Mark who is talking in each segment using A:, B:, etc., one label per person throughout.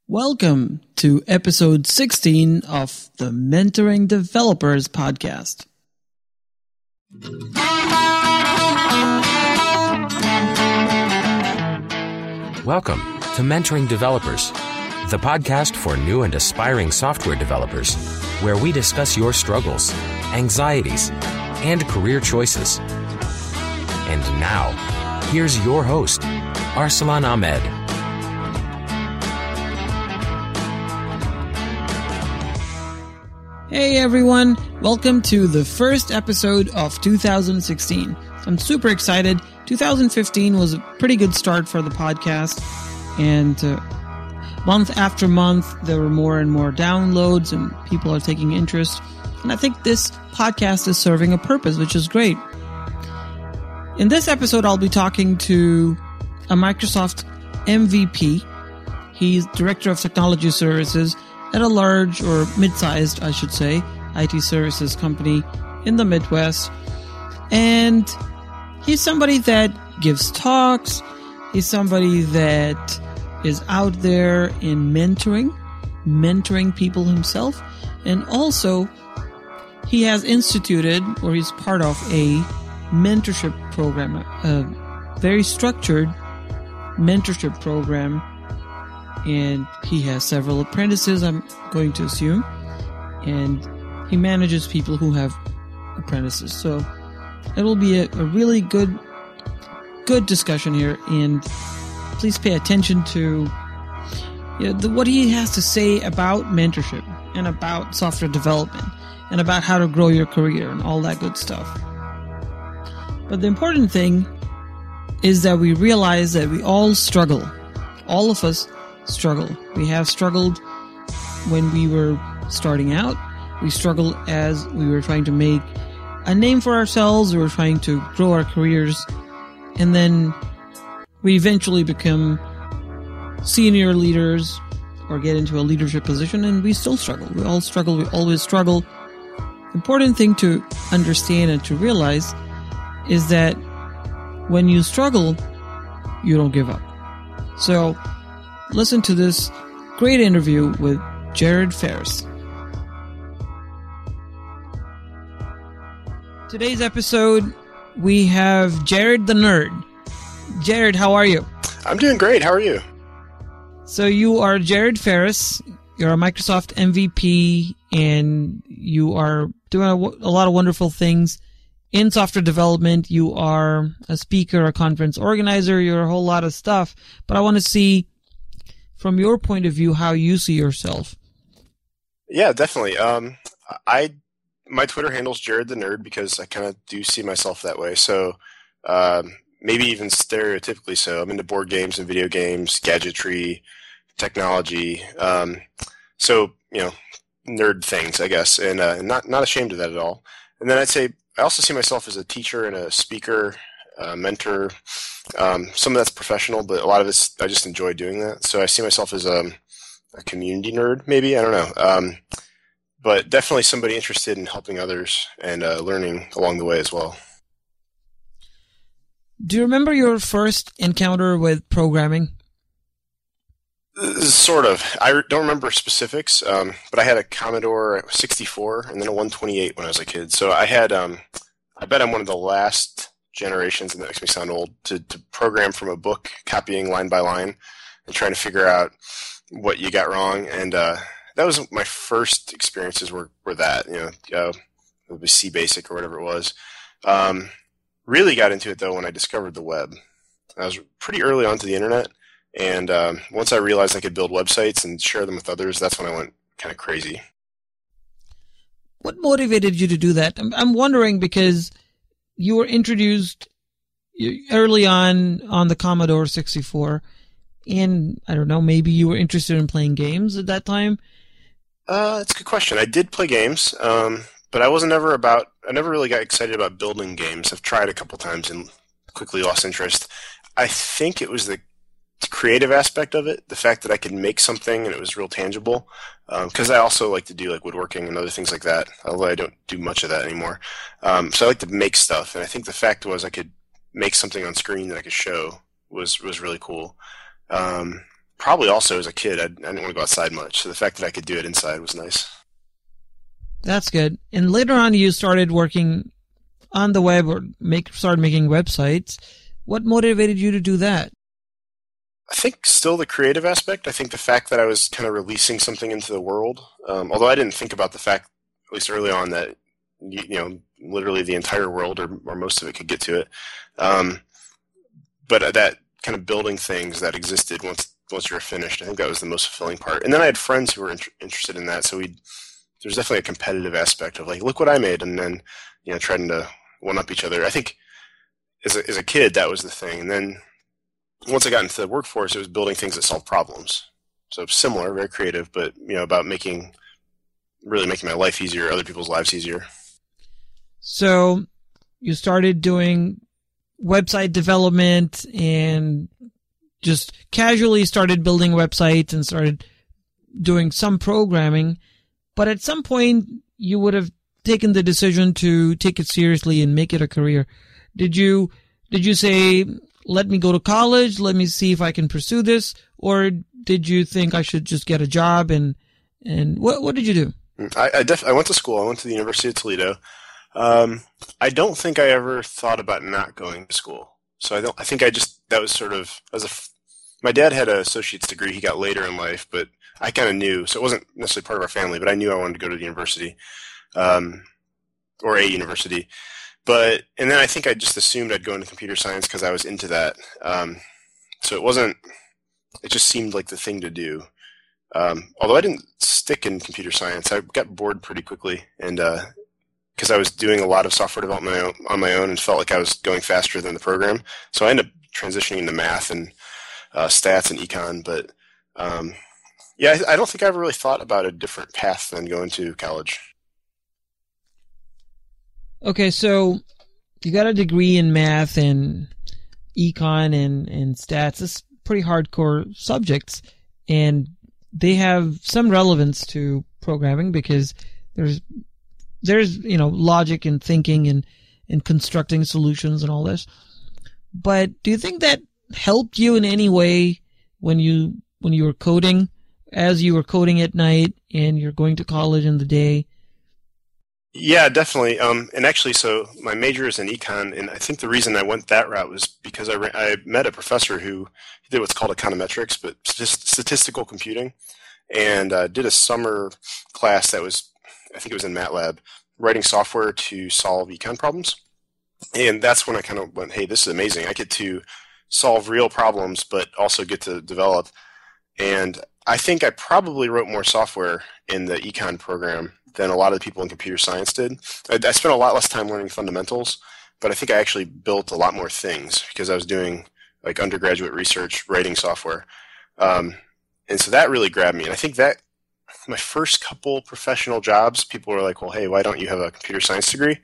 A: Welcome to episode 16 of the Mentoring Developers podcast.
B: Welcome to Mentoring Developers, the podcast for new and aspiring software developers, where we discuss your struggles, anxieties, and career choices. And now, here's your host, Arsalan Ahmed.
A: Hey everyone, welcome to the first episode of 2016. I'm super excited. 2015 was a pretty good start for the podcast, and month after month there were more and more downloads and people are taking interest. And I think this podcast is serving a purpose, which is great. In this episode, I'll be talking to a Microsoft MVP. He's Director of Technology Services at a large, or mid-sized, I should say, IT services company in the Midwest. And he's somebody that gives talks. He's somebody that is out there in mentoring people himself. And also, he has instituted, or he's part of, a mentorship program, a very structured mentorship program. And he has several apprentices, I'm going to assume. And he manages people who have apprentices. So it will be a really good discussion here. And please pay attention to what he has to say about mentorship and about software development and about how to grow your career and all that good stuff. But the important thing is that we realize that we all struggle. All of us struggle. We have struggled when we were starting out. We struggled as we were trying to make a name for ourselves. We were trying to grow our careers. And then we eventually become senior leaders or get into a leadership position, and we still struggle. We all struggle. We always struggle. Important thing to understand and to realize is that when you struggle, you don't give up. So listen to this great interview with Jared Ferris. Today's episode, we have Jared the Nerd. Jared, how are you?
C: I'm doing great. How are you?
A: So you are Jared Ferris. You're a Microsoft MVP, and you are doing a lot of wonderful things in software development. You are a speaker, a conference organizer. You're a whole lot of stuff. But I want to see, from your point of view, how you see yourself.
C: Yeah, definitely. My Twitter handle's Jared the Nerd because I kind of do see myself that way. So maybe even stereotypically so. I'm into board games and video games, gadgetry, technology. So, nerd things, I guess, and not ashamed of that at all. And then I'd say I also see myself as a teacher and a speaker, mentor. Some of that's professional, but a lot of it's I just enjoy doing that. So I see myself as a community nerd, maybe. I don't know. But definitely somebody interested in helping others and learning along the way as well.
A: Do you remember your first encounter with programming?
C: Sort of. I don't remember specifics, but I had a Commodore 64 and then a 128 when I was a kid. So I had, I bet I'm one of the last generations, and that makes me sound old, to program from a book, copying line by line and trying to figure out what you got wrong. And that was my first experiences were that, it was C Basic or whatever it was. Really got into it, though, when I discovered the web. I was pretty early onto the internet. And once I realized I could build websites and share them with others, that's when I went kind of crazy.
A: What motivated you to do that? I'm wondering because you were introduced early on the Commodore 64, and I don't know, maybe you were interested in playing games at that time?
C: That's a good question. I did play games, but I never really got excited about building games. I've tried a couple times and quickly lost interest. I think it was the creative aspect of it, the fact that I could make something and it was real tangible, because I also like to do like woodworking and other things like that, although I don't do much of that anymore. So I like to make stuff, and I think the fact was I could make something on screen that I could show was really cool. probably also as a kid, I didn't want to go outside much. So the fact that I could do it inside was nice.
A: That's good. And later on, you started working on the web or started making websites. What motivated you to do that?
C: I think still the creative aspect. I think the fact that I was kind of releasing something into the world, although I didn't think about the fact, at least early on, that literally the entire world or most of it could get to it. But that kind of building things that existed once you're finished, I think that was the most fulfilling part. And then I had friends who were interested in that, so there's definitely a competitive aspect of like, look what I made, and then trying to one up each other. I think as a kid that was the thing, and then once I got into the workforce, it was building things that solve problems. So similar, very creative, but about really making my life easier, other people's lives easier.
A: So you started doing website development and just casually started building websites and started doing some programming. But at some point, you would have taken the decision to take it seriously and make it a career. Did you say, let me go to college, let me see if I can pursue this? Or did you think I should just get a job? And what did you do?
C: I went to school. I went to the University of Toledo. I don't think I ever thought about not going to school. So I think that was sort of, my dad had an associate's degree he got later in life, but I kind of knew, so it wasn't necessarily part of our family, but I knew I wanted to go to the university, or a university. And then I think I just assumed I'd go into computer science because I was into that. So it just seemed like the thing to do. Although I didn't stick in computer science, I got bored pretty quickly, and because I was doing a lot of software development on my own and felt like I was going faster than the program. So I ended up transitioning into math and stats and econ. But I don't think I ever really thought about a different path than going to college.
A: Okay, so you got a degree in math and econ and stats. It's pretty hardcore subjects, and they have some relevance to programming because there's logic and thinking and constructing solutions and all this. But do you think that helped you in any way when you were coding, as you were coding at night and you're going to college in the day?
C: Yeah, definitely. And actually, so my major is in econ, and I think the reason I went that route was because I met a professor who did what's called econometrics, but statistical computing, and did a summer class that was, I think it was in MATLAB, writing software to solve econ problems. And that's when I kind of went, hey, this is amazing. I get to solve real problems, but also get to develop. And I think I probably wrote more software in the econ program than a lot of the people in computer science did. I spent a lot less time learning fundamentals, but I think I actually built a lot more things because I was doing like undergraduate research, writing software. And so that really grabbed me. And I think that my first couple professional jobs, people were like, well, hey, why don't you have a computer science degree?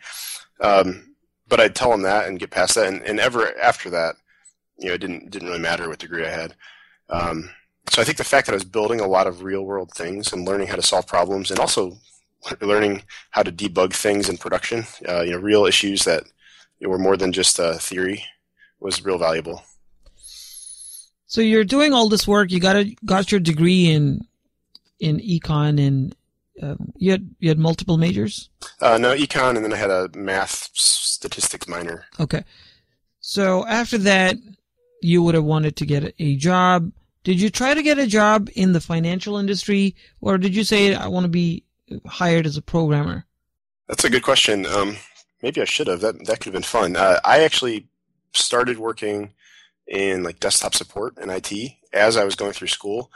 C: But I'd tell them that and get past that. And ever after that, it didn't really matter what degree I had. So I think the fact that I was building a lot of real world things and learning how to solve problems and also learning how to debug things in production, real issues that were more than just theory, was real valuable.
A: So you're doing all this work. You got your degree in econ, and you had multiple majors?
C: No, econ, and then I had a math statistics minor.
A: Okay. So after that, you would have wanted to get a job. Did you try to get a job in the financial industry, or did you say, I want to be hired as a programmer?
C: That's a good question. Maybe I should have. That could have been fun. I actually started working in like desktop support and IT as I was going through school.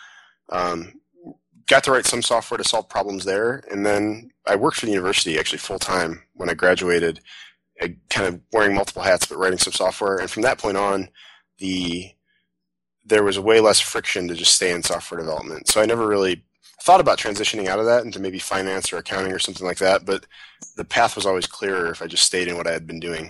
C: Got to write some software to solve problems there, and then I worked for the university actually full time when I graduated, kind of wearing multiple hats but writing some software. And from that point on, there was way less friction to just stay in software development. So I never really thought about transitioning out of that into maybe finance or accounting or something like that, but the path was always clearer if I just stayed in what I had been doing.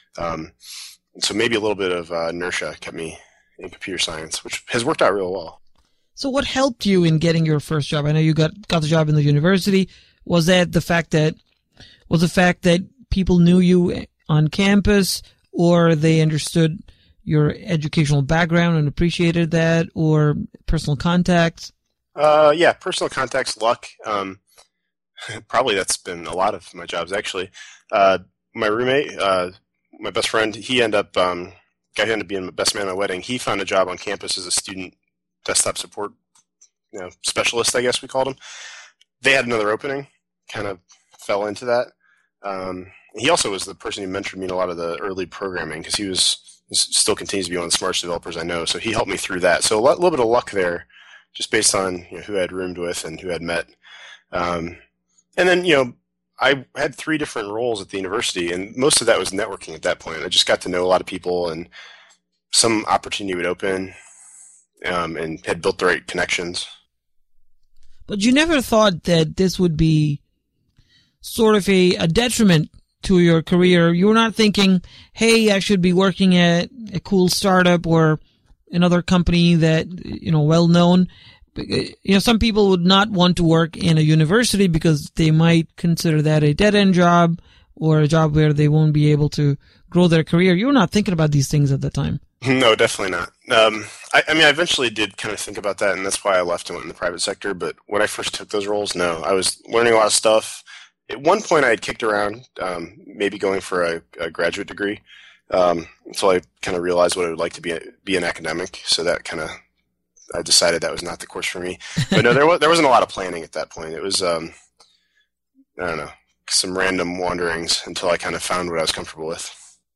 C: So maybe a little bit of inertia kept me in computer science, which has worked out real well.
A: So what helped you in getting your first job? I know you got the job in the university. Was that the fact that people knew you on campus, or they understood your educational background and appreciated that, or personal contacts?
C: Yeah, personal contacts, luck. Probably that's been a lot of my jobs, actually. My roommate, my best friend, he ended up, guy who ended up being my best man at my wedding, he found a job on campus as a student desktop support, specialist, I guess we called him. They had another opening, kind of fell into that. He also was the person who mentored me in a lot of the early programming, because he still continues to be one of the smartest developers I know. So he helped me through that. So a little bit of luck there, just based on who I had roomed with and who I had met. And then, I had 3 different roles at the university, and most of that was networking at that point. I just got to know a lot of people, and some opportunity would open, and had built the right connections.
A: But you never thought that this would be sort of a detriment to your career? You were not thinking, hey, I should be working at a cool startup or another company that, well known. Some people would not want to work in a university because they might consider that a dead-end job or a job where they won't be able to grow their career. You were not thinking about these things at the time.
C: No, definitely not. I eventually did kind of think about that, and that's why I left and went in the private sector. But when I first took those roles, no. I was learning a lot of stuff. At one point, I had kicked around maybe going for a graduate degree until I kind of realized what it would like to be an academic. So that kind of, I decided that was not the course for me. But no, there wasn't a lot of planning at that point. It was, I don't know, some random wanderings until I kind of found what I was comfortable with.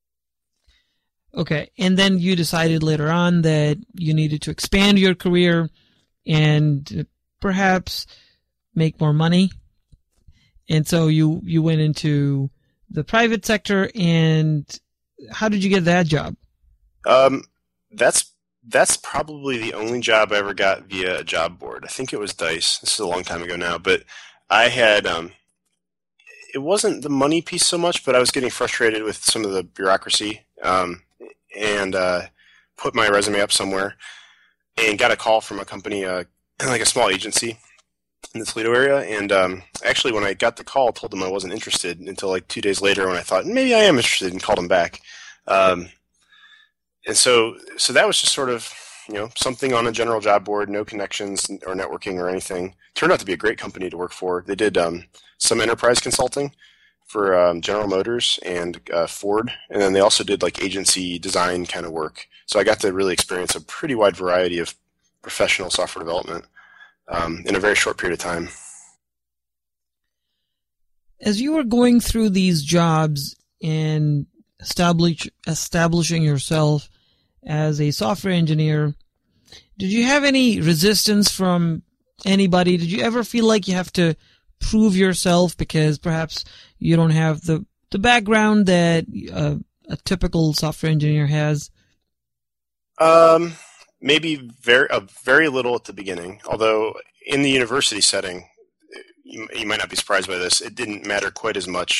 A: Okay, and then you decided later on that you needed to expand your career and perhaps make more money. And so you went into the private sector, and how did you get that job?
C: That's probably the only job I ever got via a job board. I think it was Dice. This is a long time ago now, but I had it wasn't the money piece so much, but I was getting frustrated with some of the bureaucracy, and put my resume up somewhere and got a call from a company, like a small agency in the Toledo area. And actually, when I got the call, I told them I wasn't interested until like 2 days later when I thought maybe I am interested, and called them back. And so that was just sort of, something on a general job board, no connections or networking or anything. Turned out to be a great company to work for. They did some enterprise consulting for General Motors and Ford, and then they also did like agency design kind of work. So I got to really experience a pretty wide variety of professional software development in a very short period of time.
A: As you were going through these jobs and establishing yourself as a software engineer, did you have any resistance from anybody? Did you ever feel like you have to prove yourself because perhaps you don't have the background that a typical software engineer has?
C: Maybe very little at the beginning. Although in the university setting, you might not be surprised by this, it didn't matter quite as much.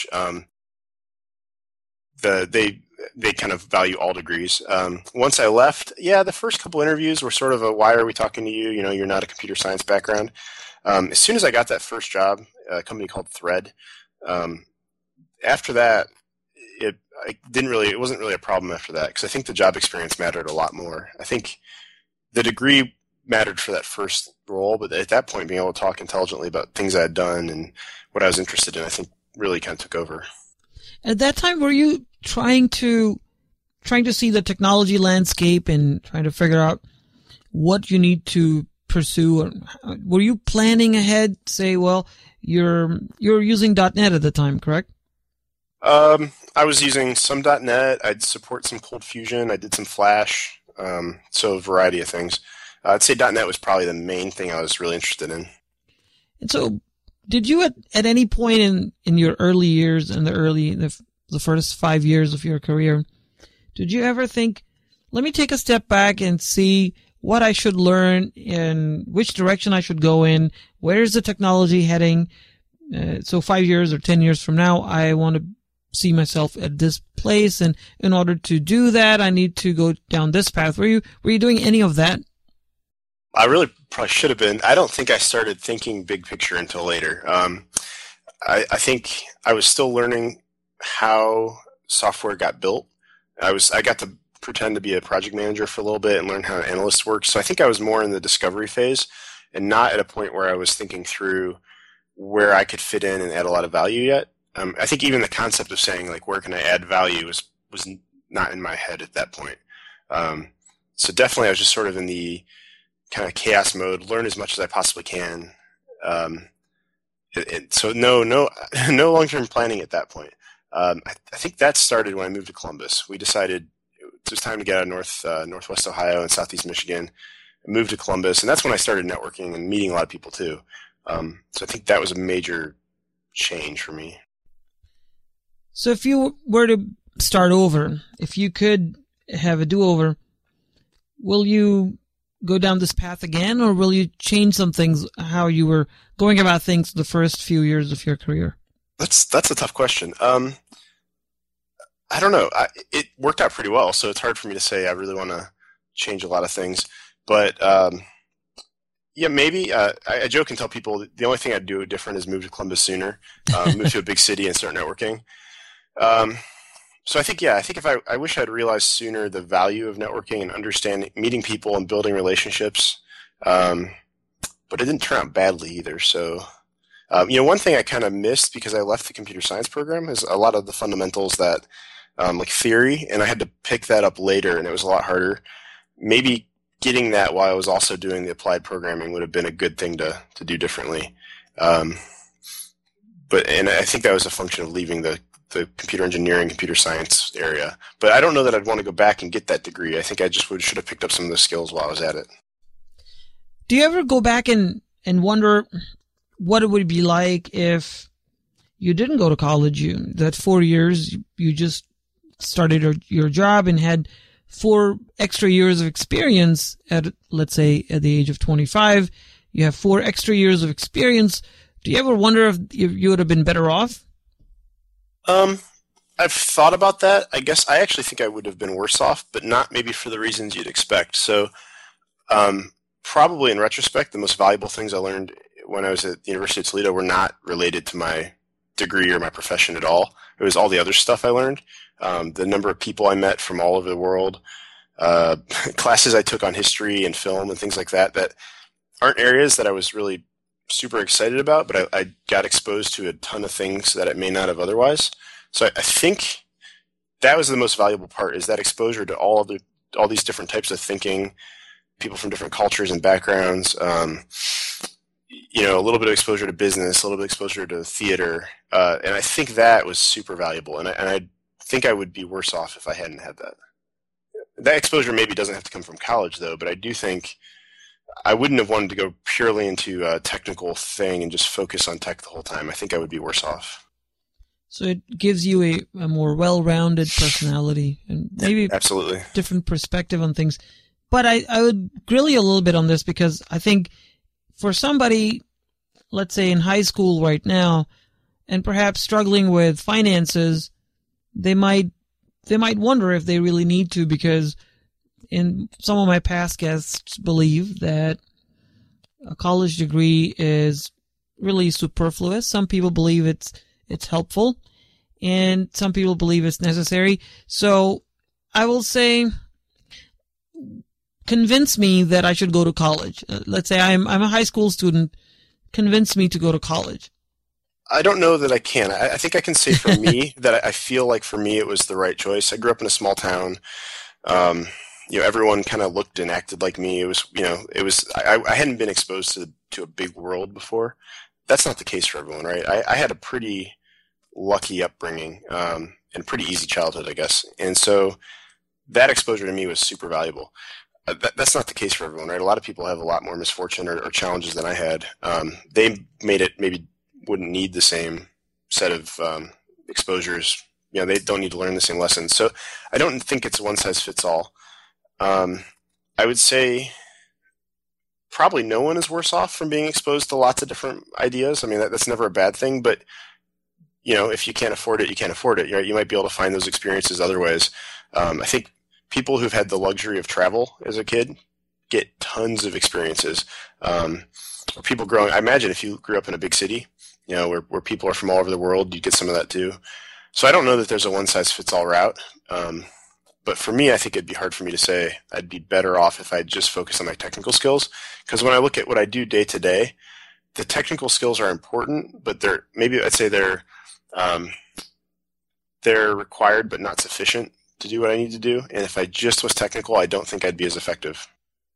C: They kind of value all degrees. Once I left, the first couple interviews were sort of a, why are we talking to you? You're not a computer science background. As soon as I got that first job, a company called Thread, after that, it wasn't really a problem after that, because I think the job experience mattered a lot more. I think the degree mattered for that first role, but at that point, being able to talk intelligently about things I had done and what I was interested in, I think really kind of took over.
A: At that time, were you trying to see the technology landscape and trying to figure out what you need to pursue? Were you planning ahead? Say, well, you're using .NET at the time, correct?
C: I was using some .NET. I'd support some Cold Fusion. I did some Flash. So a variety of things. I'd say .NET was probably the main thing I was really interested in.
A: And so, did you at any point in your early years, in the first 5 years of your career, did you ever think, let me take a step back and see what I should learn and which direction I should go in? Where is the technology heading? So 5 years or 10 years from now, I want to see myself at this place, and in order to do that, I need to go down this path. Were you doing any of that?
C: I really probably should have been. I don't think I started thinking big picture until later. I think I was still learning how software got built. I got to pretend to be a project manager for a little bit and learn how an analyst works. So I think I was more in the discovery phase and not at a point where I was thinking through where I could fit in and add a lot of value yet. I think even the concept of saying, like, where can I add value was not in my head at that point. So definitely I was just sort of in the kind of chaos mode, learn as much as I possibly can. So no long-term planning at that point. I think that started when I moved to Columbus. We decided it was time to get out of Northwest Ohio and Southeast Michigan. I moved to Columbus, and that's when I started networking and meeting a lot of people too. So I think that was a major change for me.
A: So if you were to start over, if you could have a do-over, will you go down this path again, or will you change some things, how you were going about things the first few years of your career?
C: That's a tough question. I don't know. It worked out pretty well, so it's hard for me to say I really want to change a lot of things. But yeah, maybe. I joke and tell people the only thing I'd do different is move to Columbus sooner, move to a big city and start networking. So I think if I wish I'd realized sooner the value of networking and understanding, meeting people and building relationships. But it didn't turn out badly either. So, one thing I kind of missed because I left the computer science program is a lot of the fundamentals that, like theory, and I had to pick that up later, and it was a lot harder. Maybe getting that while I was also doing the applied programming would have been a good thing to do differently. And I think that was a function of leaving the computer engineering, computer science area. But I don't know that I'd want to go back and get that degree. I think I just should have picked up some of the skills while I was at it.
A: Do you ever go back and wonder what it would be like if you didn't go to college? That 4 years, you just started your job and had 4 extra years of experience at, let's say, at the age of 25. You have 4 extra years of experience. Do you ever wonder if you would have been better off?
C: I've thought about that. I guess I actually think I would have been worse off, but not maybe for the reasons you'd expect. So, probably in retrospect, the most valuable things I learned when I was at the University of Toledo were not related to my degree or my profession at all. It was all the other stuff I learned. The number of people I met from all over the world, classes I took on history and film and things like that aren't areas that I was really super excited about, but I got exposed to a ton of things that I may not have otherwise. So I think that was the most valuable part, is that exposure to all these different types of thinking, people from different cultures and backgrounds, a little bit of exposure to business, a little bit of exposure to theater. And I think that was super valuable. And I think I would be worse off if I hadn't had that. That exposure maybe doesn't have to come from college, though, but I do think I wouldn't have wanted to go purely into a technical thing and just focus on tech the whole time. I think I would be worse off.
A: So it gives you a more well-rounded personality and maybe
C: absolutely
A: different perspective on things. But I would grill you a little bit on this, because I think for somebody, let's say in high school right now, and perhaps struggling with finances, they might wonder if they really need to, because in some of my past guests believe that a college degree is really superfluous. Some people believe it's helpful, and some people believe it's necessary. So I will say, convince me that I should go to college. Let's say I'm a high school student. Convince me to go to college.
C: I don't know that I can. I think I can say for me that I feel like for me it was the right choice. I grew up in a small town. Everyone kind of looked and acted like me. I hadn't been exposed to a big world before. That's not the case for everyone, right? I had a pretty lucky upbringing, and pretty easy childhood, I guess. And so that exposure to me was super valuable. That's not the case for everyone, right? A lot of people have a lot more misfortune or challenges than I had. They made it maybe wouldn't need the same set of exposures. They don't need to learn the same lessons. So I don't think it's one size fits all. I would say probably no one is worse off from being exposed to lots of different ideas. I mean, that's never a bad thing, but if you can't afford it, you can't afford it. Right? You might be able to find those experiences other ways. I think people who've had the luxury of travel as a kid get tons of experiences. Or people growing, I imagine if you grew up in a big city, where people are from all over the world, you get some of that too. So I don't know that there's a one size fits all route. But for me, I think it'd be hard for me to say I'd be better off if I just focus on my technical skills. Because when I look at what I do day to day, the technical skills are important, but they're required but not sufficient to do what I need to do. And if I just was technical, I don't think I'd be as effective.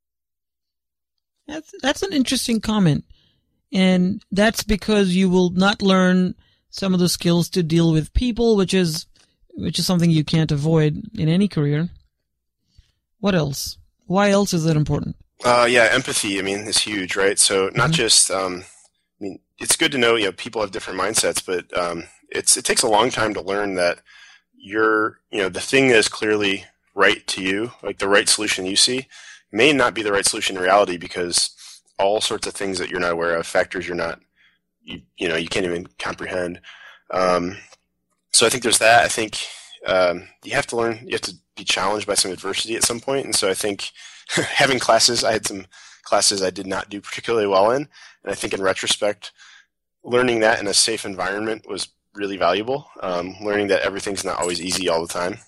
A: That's an interesting comment. And that's because you will not learn some of the skills to deal with people, which is something you can't avoid in any career. What else? Why else is it important?
C: Empathy, is huge, right? So not just, it's good to know, people have different mindsets, but it takes a long time to learn that the thing that is clearly right to you, like the right solution you see, may not be the right solution in reality because all sorts of things that you're not aware of, factors you can't even comprehend. So I think there's that. I think you have to be challenged by some adversity at some point. And so I think having classes, I had some classes I did not do particularly well in. And I think in retrospect, learning that in a safe environment was really valuable. Learning that everything's not always easy all the time.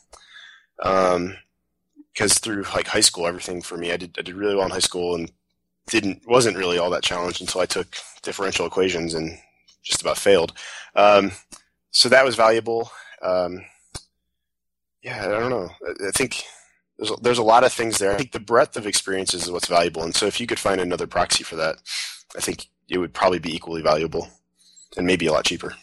C: Because through high school, everything for me, I did really well in high school and wasn't really all that challenged until I took differential equations and just about failed. So that was valuable. I don't know. I think there's a lot of things there. I think the breadth of experiences is what's valuable. And so if you could find another proxy for that, I think it would probably be equally valuable and maybe a lot cheaper.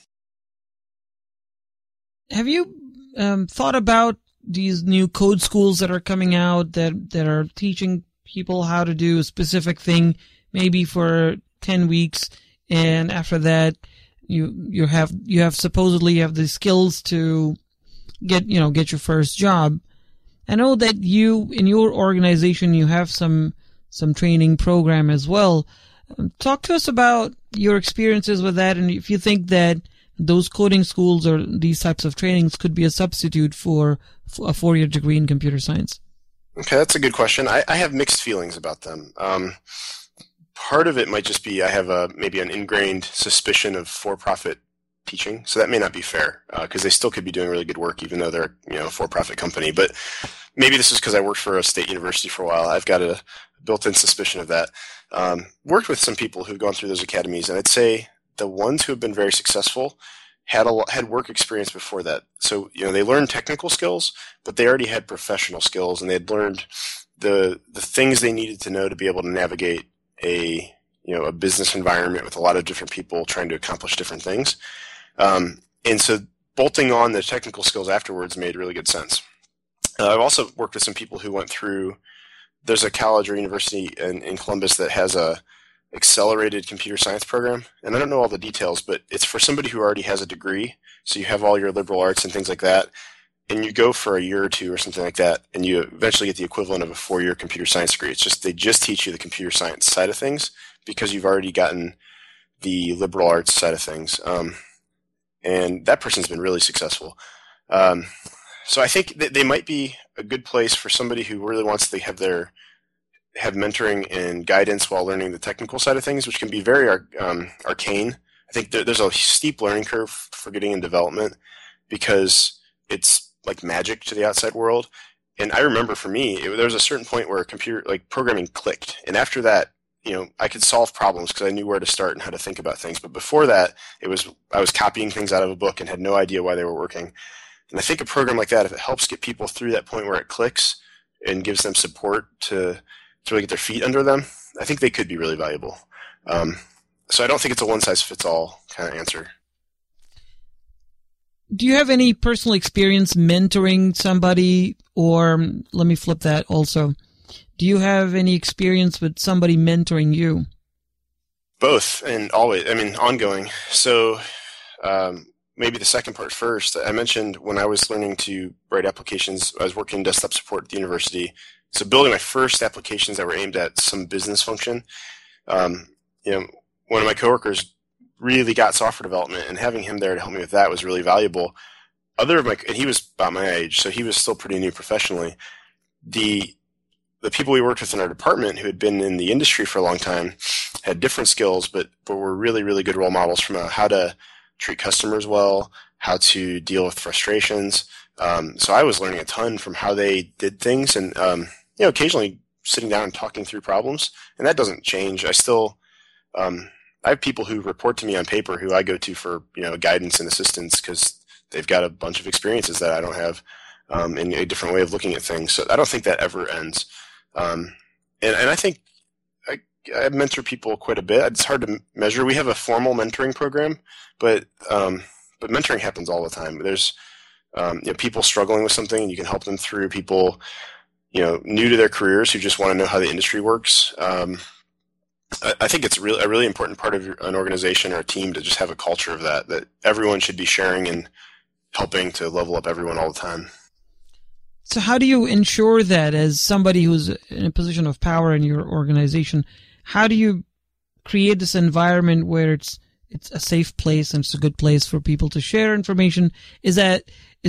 A: Have you thought about these new code schools that are coming out that are teaching people how to do a specific thing, maybe for 10 weeks, and after that you have supposedly have the skills to get your first job? I know that in your organization you have some training program as well. Talk to us about your experiences with that, and if you think that those coding schools or these types of trainings could be a substitute for a 4-year degree in computer science.
C: Okay, that's a good question. I have mixed feelings about them. Part of it might just be I have maybe an ingrained suspicion of for-profit teaching, so that may not be fair because they still could be doing really good work even though they're a for-profit company. But maybe this is because I worked for a state university for a while. I've got a built-in suspicion of that. Worked with some people who've gone through those academies, and I'd say the ones who have been very successful had work experience before that. So they learned technical skills, but they already had professional skills, and they had learned the things they needed to know to be able to navigate a business environment with a lot of different people trying to accomplish different things. And so bolting on the technical skills afterwards made really good sense. I've also worked with some people who went through. There's a college or university in Columbus that has a accelerated computer science program, and I don't know all the details, but it's for somebody who already has a degree, so you have all your liberal arts and things like that, and you go for a year or two or something like that, and you eventually get the equivalent of a 4-year computer science degree. It's just they just teach you the computer science side of things because you've already gotten the liberal arts side of things, and that person's been really successful. So I think that they might be a good place for somebody who really wants to have mentoring and guidance while learning the technical side of things, which can be very arcane. I think there's a steep learning curve for getting in development because it's like magic to the outside world. And I remember for me, there was a certain point where programming clicked. And after that, I could solve problems because I knew where to start and how to think about things. But before that, I was copying things out of a book and had no idea why they were working. And I think a program like that, if it helps get people through that point where it clicks and gives them support to really get their feet under them, I think they could be really valuable. So I don't think it's a one-size-fits-all kind of answer.
A: Do you have any personal experience mentoring somebody, or let me flip that also. Do you have any experience with somebody mentoring you?
C: Both, and always, ongoing. So maybe the second part first. I mentioned when I was learning to write applications, I was working in desktop support at the university. So building my first applications that were aimed at some business function, one of my coworkers really got software development, and having him there to help me with that was really valuable. And he was about my age, so he was still pretty new professionally. The people we worked with in our department who had been in the industry for a long time had different skills, but were really, really good role models from how to treat customers well, how to deal with frustrations, So I was learning a ton from how they did things, and occasionally sitting down and talking through problems. And that doesn't change. I still I have people who report to me on paper who I go to for guidance and assistance because they've got a bunch of experiences that I don't have, in a different way of looking at things. So I don't think that ever ends. And I think I mentor people quite a bit. It's hard to measure. We have a formal mentoring program, but mentoring happens all the time. There's people struggling with something, and you can help them through. People new to their careers who just want to know how the industry works. I think it's a really important part of an organization or a team to just have a culture of that everyone should be sharing and helping to level up everyone all the time.
A: So how do you ensure that, as somebody who's in a position of power in your organization, how do you create this environment where it's a safe place and it's a good place for people to share information? Is that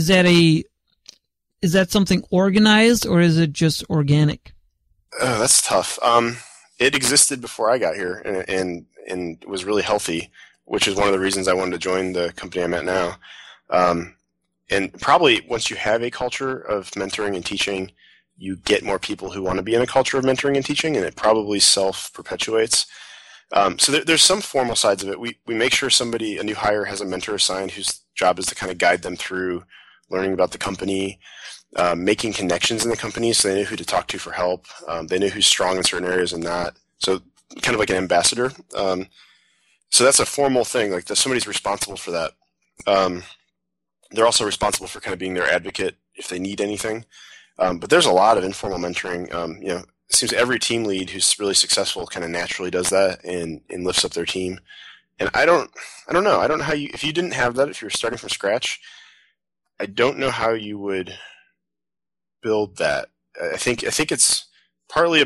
A: something organized, or is it just organic?
C: That's tough. It existed before I got here, and was really healthy, which is one of the reasons I wanted to join the company I'm at now. And probably once you have a culture of mentoring and teaching, you get more people who want to be in a culture of mentoring and teaching, and it probably self-perpetuates. So there's some formal sides of it. We make sure a new hire has a mentor assigned whose job is to kind of guide them through learning about the company, making connections in the company so they know who to talk to for help. They know who's strong in certain areas and not. So kind of like an ambassador. So that's a formal thing. Like somebody's responsible for that. They're also responsible for kind of being their advocate if they need anything. But there's a lot of informal mentoring. It seems every team lead who's really successful kind of naturally does that and lifts up their team. And I don't know. I don't know how if you didn't have that, if you were starting from scratch, I don't know how you would build that. I think it's partly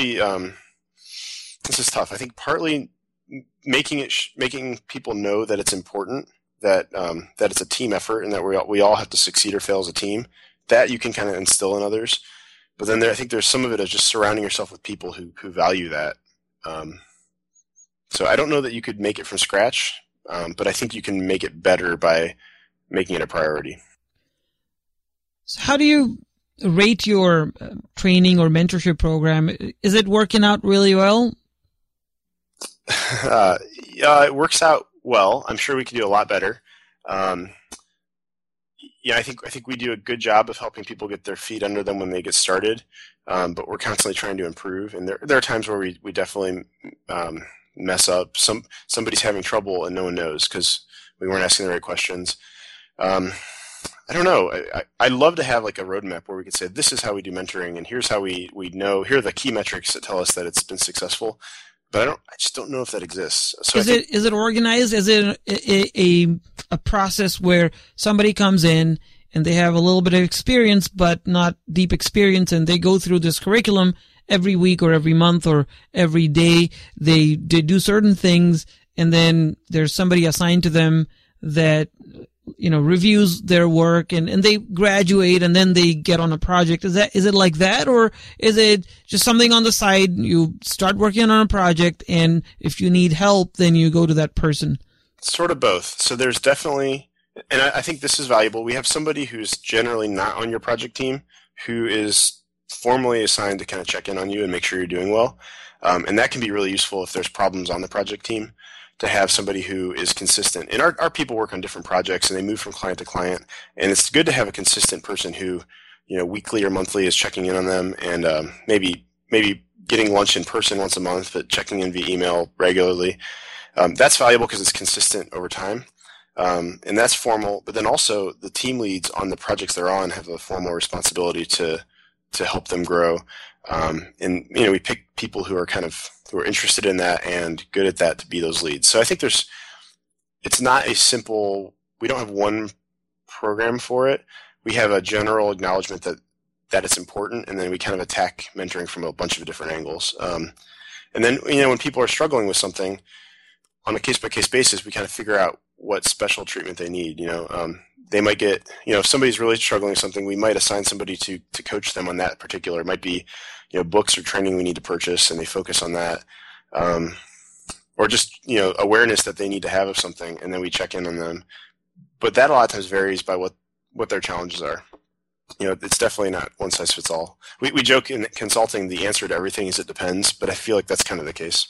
C: this is tough. I think partly making people know that it's important, that it's a team effort, and that we all have to succeed or fail as a team. That you can kind of instill in others. But then I think there's some of it as just surrounding yourself with people who value that. So I don't know that you could make it from scratch, but I think you can make it better by making it a priority.
A: So how do you rate your training or mentorship program? Is it working out really well?
C: It works out well. I'm sure we could do a lot better. I think we do a good job of helping people get their feet under them when they get started, but we're constantly trying to improve. And there are times where we definitely mess up. Somebody's having trouble and no one knows because we weren't asking the right questions. I don't know. I'd love to have like a roadmap where we could say, this is how we do mentoring, and here's how we know. Here are the key metrics that tell us that it's been successful. But I just don't know if that exists. So is
A: it organized? Is it a process where somebody comes in and they have a little bit of experience, but not deep experience, and they go through this curriculum every week or every month or every day? They do certain things, and then there's somebody assigned to them that reviews their work, and they graduate, and then they get on a project. Is it like that, or is it just something on the side? You start working on a project, and if you need help, then you go to that person.
C: Sort of both. So there's definitely, and I think this is valuable. We have somebody who's generally not on your project team who is formally assigned to kind of check in on you and make sure you're doing well. And that can be really useful if there's problems on the project team, to have somebody who is consistent. And our people work on different projects, and they move from client to client. And it's good to have a consistent person who, weekly or monthly is checking in on them, and maybe getting lunch in person once a month, but checking in via email regularly. That's valuable because it's consistent over time. And that's formal. But then also the team leads on the projects they're on have a formal responsibility to help them grow. And we pick people who are interested in that and good at that to be those leads. So I think it's not we don't have one program for it. We have a general acknowledgement that it's important, and then we kind of attack mentoring from a bunch of different angles. And then, when people are struggling with something on a case-by-case basis, we kind of figure out what special treatment they need. They might get, if somebody's really struggling with something, we might assign somebody to coach them on that particular. It might be, books or training we need to purchase, and they focus on that. Or just, awareness that they need to have of something, and then we check in on them. But that a lot of times varies by what what their challenges are. It's definitely not one size fits all. We joke in consulting the answer to everything is it depends, but I feel like that's kind of the case.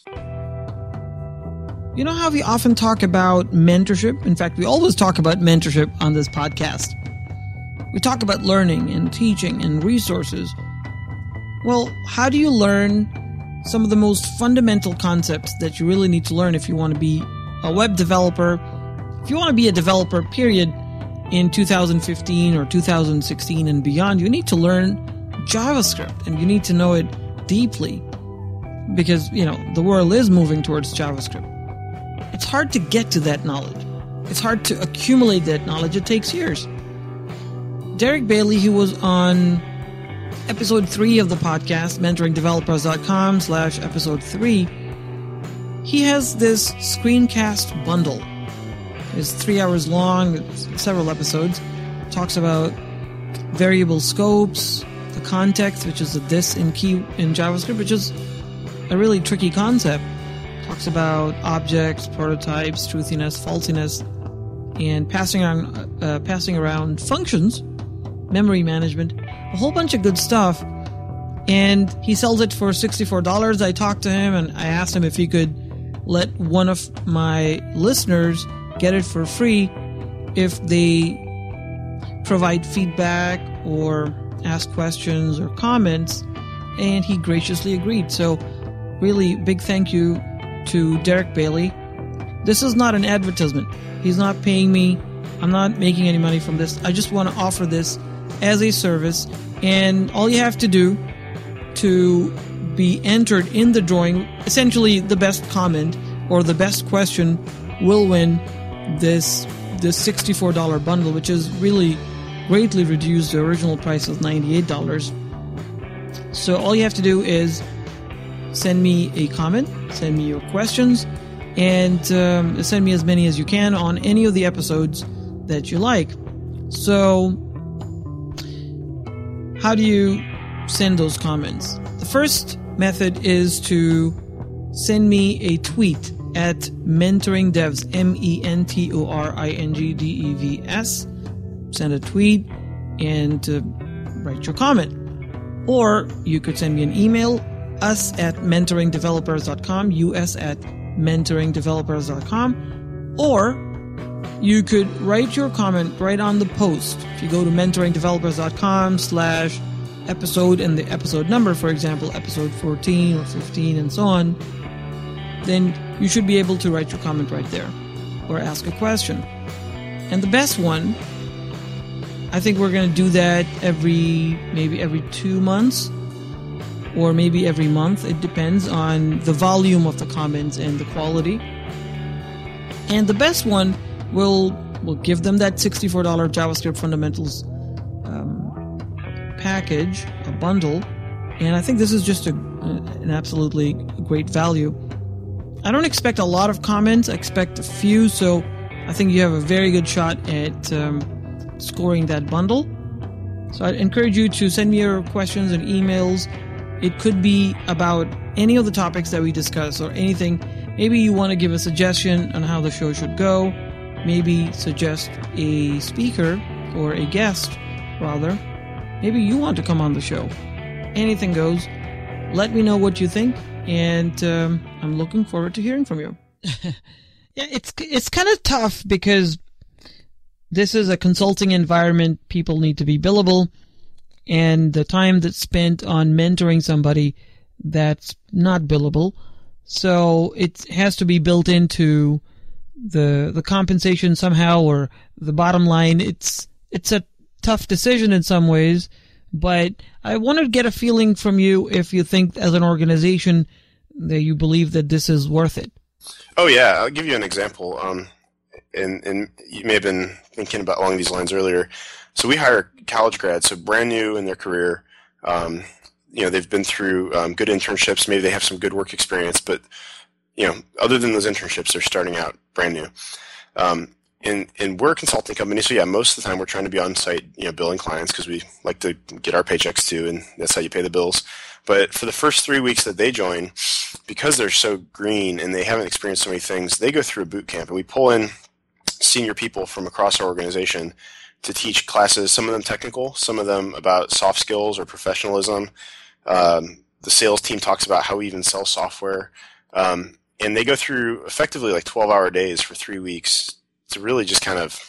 A: You know how we often talk about mentorship? In fact, we always talk about mentorship on this podcast. We talk about learning and teaching and resources. Well, how do you learn some of the most fundamental concepts that you really need to learn if you want to be a web developer, if you want to be a developer, period, in 2015 or 2016 and beyond? You need to learn JavaScript, and you need to know it deeply because, the world is moving towards JavaScript. It's hard to get to that knowledge. It's hard to accumulate that knowledge. It takes years. Derek Bailey, who was on episode 3 of the podcast, mentoringdevelopers.com/episode 3, he has this screencast bundle. It's 3 hours long, several episodes. Talks about variable scopes, the context, which is a this in key in JavaScript, which is a really tricky concept. Talks about objects, prototypes, truthiness, falsiness, and passing around functions, memory management, a whole bunch of good stuff. And he sells it for $64. I talked to him and I asked him if he could let one of my listeners get it for free if they provide feedback or ask questions or comments, and he graciously agreed. So really big thank you to Derek Bailey. This is not an advertisement. He's not paying me. I'm not making any money from this. I just want to offer this as a service, and all you have to do to be entered in the drawing, essentially the best comment or the best question will win this $64 bundle, which is really greatly reduced. The original price was $98. So all you have to do is send me a comment, send me your questions, and send me as many as you can on any of the episodes that you like. So how do you send those comments? The first method is to send me a tweet at mentoringdevs, mentoringdevs. Send a tweet and write your comment. Or you could send me an email, us@mentoringdevelopers.com, us@mentoringdevelopers.com, or you could write your comment right on the post. If you go to mentoringdevelopers.com/episode and the episode number, for example, episode 14 or 15 and so on, then you should be able to write your comment right there or ask a question. And the best one, I think we're going to do that maybe every 2 months or maybe every month. It depends on the volume of the comments and the quality. And the best one will give them that $64 JavaScript Fundamentals package, a bundle. And I think this is just an absolutely great value. I don't expect a lot of comments. I expect a few, so I think you have a very good shot at scoring that bundle. So I encourage you to send me your questions and emails. It could be about any of the topics that we discuss or anything. Maybe you want to give a suggestion on how the show should go. Maybe suggest a speaker or a guest, rather. Maybe you want to come on the show. Anything goes. Let me know what you think, and I'm looking forward to hearing from you. Yeah, it's kind of tough because this is a consulting environment. People need to be billable, and the time that's spent on mentoring somebody, that's not billable. So it has to be built into the compensation somehow, or the bottom line. It's a tough decision in some ways, but I want to get a feeling from you if you think as an organization that you believe that this is worth it.
C: Oh yeah, I'll give you an example. And you may have been thinking about along these lines earlier. So we hire college grads, so brand new in their career. They've been through good internships. Maybe they have some good work experience, but other than those internships, they're starting out brand new. And we're a consulting company, so yeah, most of the time we're trying to be on site, billing clients because we like to get our paychecks too, and that's how you pay the bills. But for the first 3 weeks that they join, because they're so green and they haven't experienced so many things, they go through a boot camp, and we pull in senior people from across our organization to teach classes, some of them technical, some of them about soft skills or professionalism. The sales team talks about how we even sell software. And they go through effectively like 12-hour days for 3 weeks to really just kind of,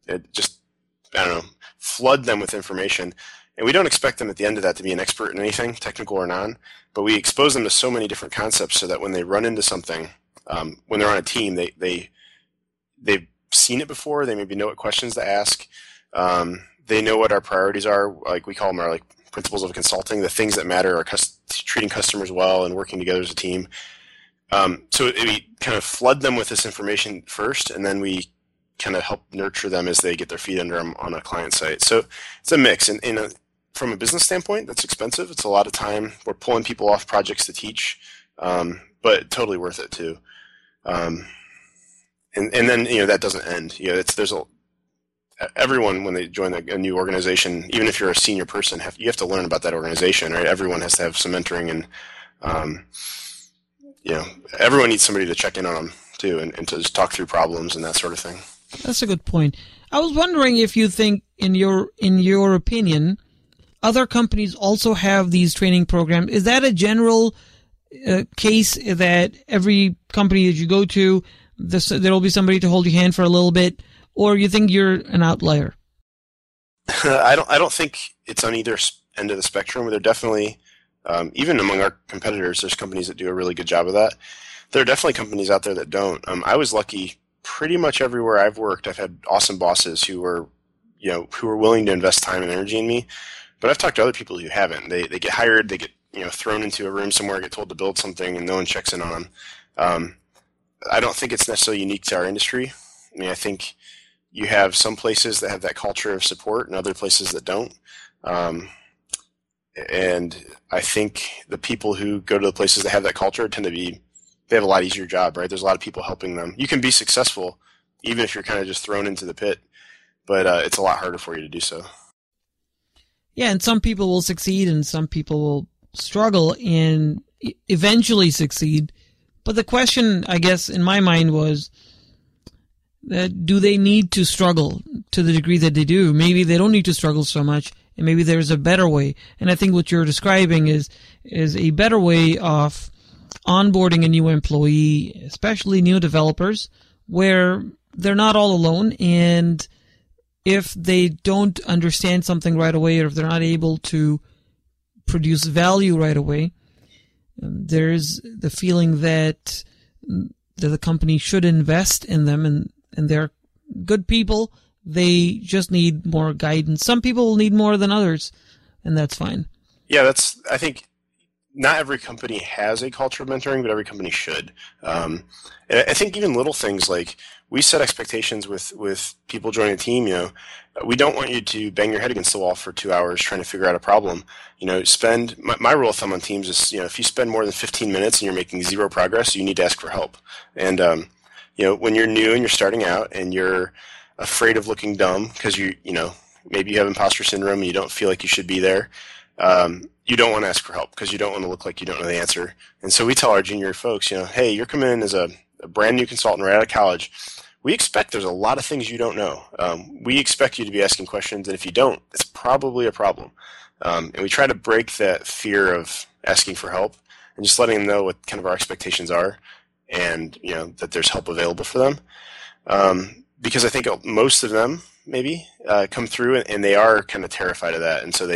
C: flood them with information. And we don't expect them at the end of that to be an expert in anything, technical or non, but we expose them to so many different concepts so that when they run into something, when they're on a team, they've seen it before, they maybe know what questions to ask, they know what our priorities are, like we call them our like principles of consulting, the things that matter are treating customers well and working together as a team. So we kind of flood them with this information first, and then we kind of help nurture them as they get their feet under them on a client site. So it's a mix. And from a business standpoint, that's expensive. It's a lot of time. We're pulling people off projects to teach, but totally worth it too. And then that doesn't end. Everyone, when they join a new organization, even if you're a senior person, you have to learn about that organization, right? Everyone has to have some mentoring, and everyone needs somebody to check in on them too, and to just talk through problems and that sort of thing.
A: That's a good point. I was wondering if you think, in your opinion, other companies also have these training programs. Is that a general case that every company that you go to, there will be somebody to hold your hand for a little bit, or you think you're an outlier?
C: I don't think it's on either end of the spectrum. They're definitely, even among our competitors, there's companies that do a really good job of that. There are definitely companies out there that don't. I was lucky. Pretty much everywhere I've worked, I've had awesome bosses who were willing to invest time and energy in me. But I've talked to other people who haven't. They get hired, they get thrown into a room somewhere, get told to build something, and no one checks in on them. I don't think it's necessarily unique to our industry. I mean, I think you have some places that have that culture of support and other places that don't. And I think the people who go to the places that have that culture they have a lot easier job, right? There's a lot of people helping them. You can be successful even if you're kind of just thrown into the pit, but it's a lot harder for you to do so.
A: Yeah, and some people will succeed and some people will struggle and eventually succeed. But the question, I guess, in my mind was, do they need to struggle to the degree that they do? Maybe they don't need to struggle so much, and maybe there's a better way. And I think what you're describing is a better way of onboarding a new employee, especially new developers, where they're not all alone, and if they don't understand something right away, or if they're not able to produce value right away, there's the feeling that the company should invest in them, and they're good people. They just need more guidance. Some people will need more than others, and that's fine.
C: Yeah, I think not every company has a culture of mentoring, but every company should. And I think even little things like we set expectations with people joining a team. We don't want you to bang your head against the wall for 2 hours trying to figure out a problem. My rule of thumb on teams is, if you spend more than 15 minutes and you're making zero progress, you need to ask for help. And when you're new and you're starting out and you're afraid of looking dumb because maybe you have imposter syndrome and you don't feel like you should be there. You don't want to ask for help because you don't want to look like you don't know the answer. And so we tell our junior folks, hey, you're coming in as a brand new consultant right out of college. We expect there's a lot of things you don't know. We expect you to be asking questions, and if you don't, it's probably a problem. And we try to break that fear of asking for help and just letting them know what kind of our expectations are, and that there's help available for them. Because I think most of them maybe come through and they are kind of terrified of that, and so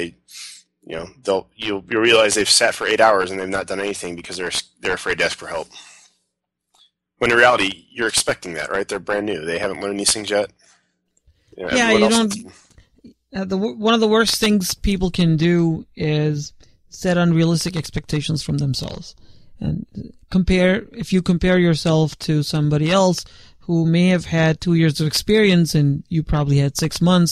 C: you'll realize they've sat for 8 hours and they've not done anything because they're afraid to ask for help. When in reality, you're expecting that, right? They're brand new. They haven't learned these things yet.
A: Yeah, you don't. One of the worst things people can do is set unrealistic expectations from themselves, and if you compare yourself to somebody else who may have had 2 years of experience and you probably had 6 months,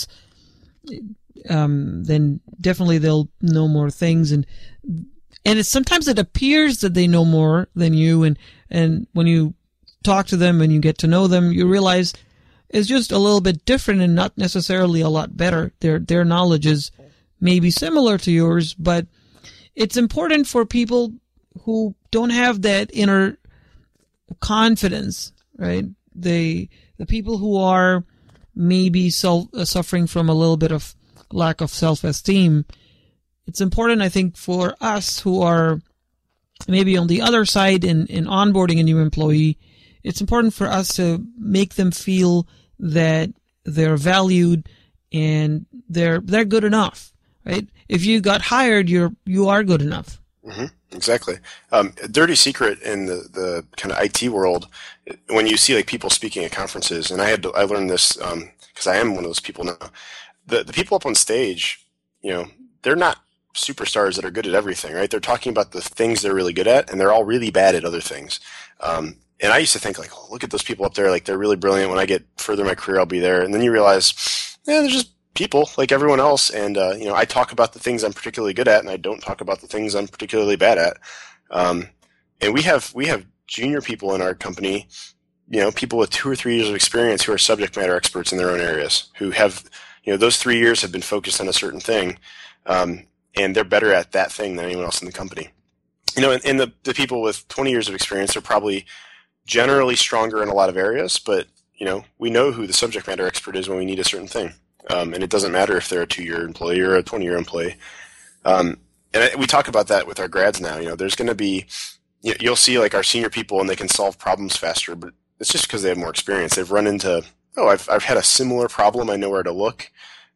A: then definitely they'll know more things, and sometimes it appears that they know more than you, and when you talk to them and you get to know them, you realize it's just a little bit different and not necessarily a lot better. Their knowledge is maybe similar to yours, but it's important for people who don't have that inner confidence, right? The people who are maybe suffering from a little bit of lack of self-esteem, it's important, I think, for us who are maybe on the other side in onboarding a new employee, it's important for us to make them feel that they're valued and they're good enough, right? If you got hired, you are good enough.
C: Mm-hmm. Exactly. A dirty secret in the kind of IT world, when you see like people speaking at conferences, and I learned this because I am one of those people now. The people up on stage, they're not superstars that are good at everything, right? They're talking about the things they're really good at, and they're all really bad at other things. And I used to think like, oh, look at those people up there, like they're really brilliant. When I get further in my career, I'll be there. And then you realize, they're just people like everyone else. And, I talk about the things I'm particularly good at, and I don't talk about the things I'm particularly bad at. And we have junior people in our company, people with 2 or 3 years of experience who are subject matter experts in their own areas, who have, those 3 years have been focused on a certain thing. And they're better at that thing than anyone else in the company. And the people with 20 years of experience are probably generally stronger in a lot of areas, but, we know who the subject matter expert is when we need a certain thing. And it doesn't matter if they're a 2-year employee or a 20-year employee. We talk about that with our grads now. There's going to be, you'll see like our senior people and they can solve problems faster, but it's just because they have more experience. They've run into, I've had a similar problem. I know where to look.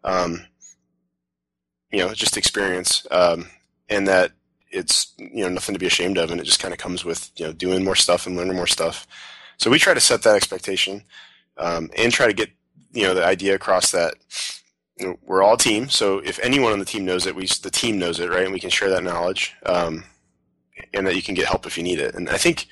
C: Just experience. And that it's, nothing to be ashamed of. And it just kind of comes with, doing more stuff and learning more stuff. So we try to set that expectation, and try to get, the idea across that we're all a team. So if anyone on the team knows it, the team knows it, right? And we can share that knowledge, and that you can get help if you need it. And I think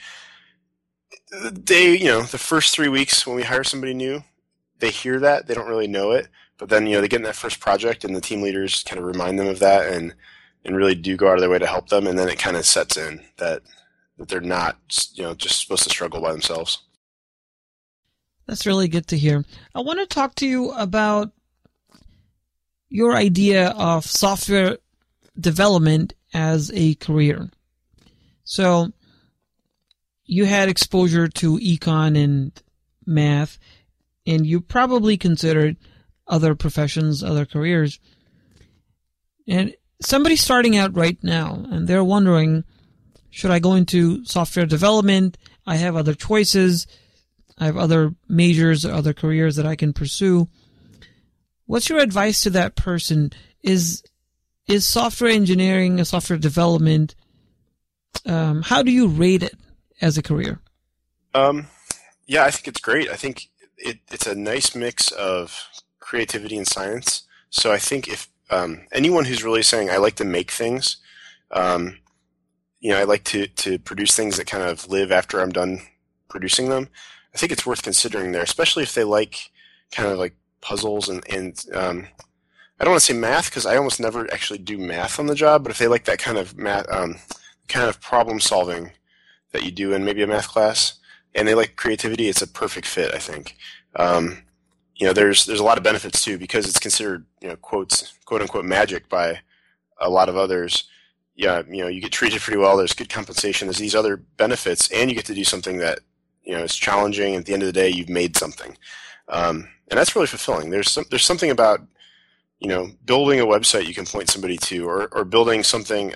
C: the first 3 weeks when we hire somebody new, they hear that, they don't really know it, but then, they get in that first project and the team leaders kind of remind them of that and really do go out of their way to help them. And then it kind of sets in that they're not, just supposed to struggle by themselves.
A: That's really good to hear. I want to talk to you about your idea of software development as a career. So you had exposure to econ and math, and you probably considered other professions, other careers. And somebody's starting out right now, and they're wondering, should I go into software development? I have other choices. I have other majors or other careers that I can pursue. What's your advice to that person? Is software engineering, software development, how do you rate it as a career?
C: Yeah, I think it's great. I think it's a nice mix of creativity and science. So I think if anyone who's really saying, I like to make things, I like to produce things that kind of live after I'm done producing them, I think it's worth considering there, especially if they like kind of like puzzles and I don't want to say math because I almost never actually do math on the job, but if they like that kind of math, kind of problem solving that you do in maybe a math class, and they like creativity, it's a perfect fit, I think. There's a lot of benefits too because it's considered, quote unquote magic by a lot of others. Yeah, you get treated pretty well. There's good compensation. There's these other benefits, and you get to do something that is challenging. At the end of the day, you've made something, and that's really fulfilling. There's something about building a website you can point somebody to, or building something.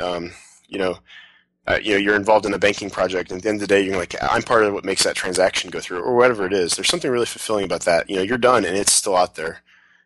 C: You're involved in a banking project, and at the end of the day, you're like, I'm part of what makes that transaction go through, or whatever it is. There's something really fulfilling about that. You're done, and it's still out there.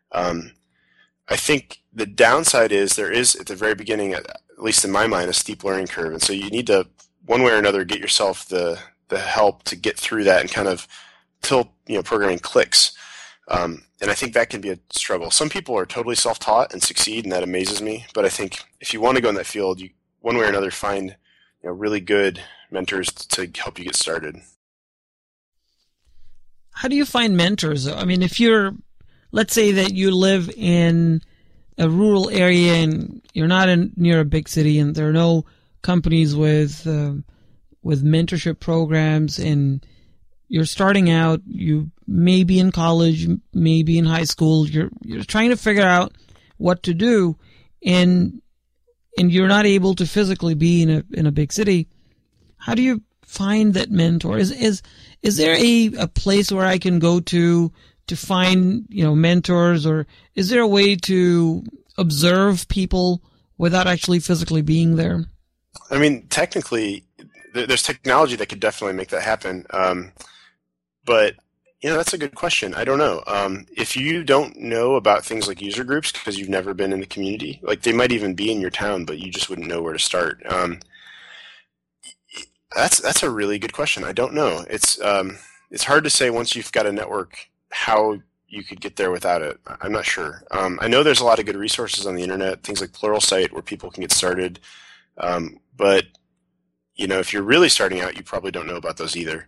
C: I think the downside is there is, at the very beginning, at least in my mind, a steep learning curve, and so you need to, one way or another, get yourself the help to get through that and kind of till programming clicks. And I think that can be a struggle. Some people are totally self-taught and succeed, and that amazes me. But I think if you want to go in that field, you, one way or another, find really good mentors to help you get started.
A: How do you find mentors? I mean, if let's say that you live in a rural area and you're not near a big city, and there are no companies with mentorship programs, and you're starting out, you may be in college, maybe in high school, you're trying to figure out what to do, and you're not able to physically be in a big city. How do you find that mentor? Is there a place where I can go to to find, mentors, or is there a way to observe people without actually physically being there?
C: I mean, technically, there's technology that could definitely make that happen. But that's a good question. I don't know. If you don't know about things like user groups because you've never been in the community, like they might even be in your town, but you just wouldn't know where to start. That's a really good question. I don't know. It's hard to say once you've got a network how you could get there without it. I'm not sure. I know there's a lot of good resources on the internet, things like Pluralsight where people can get started. But if you're really starting out, you probably don't know about those either.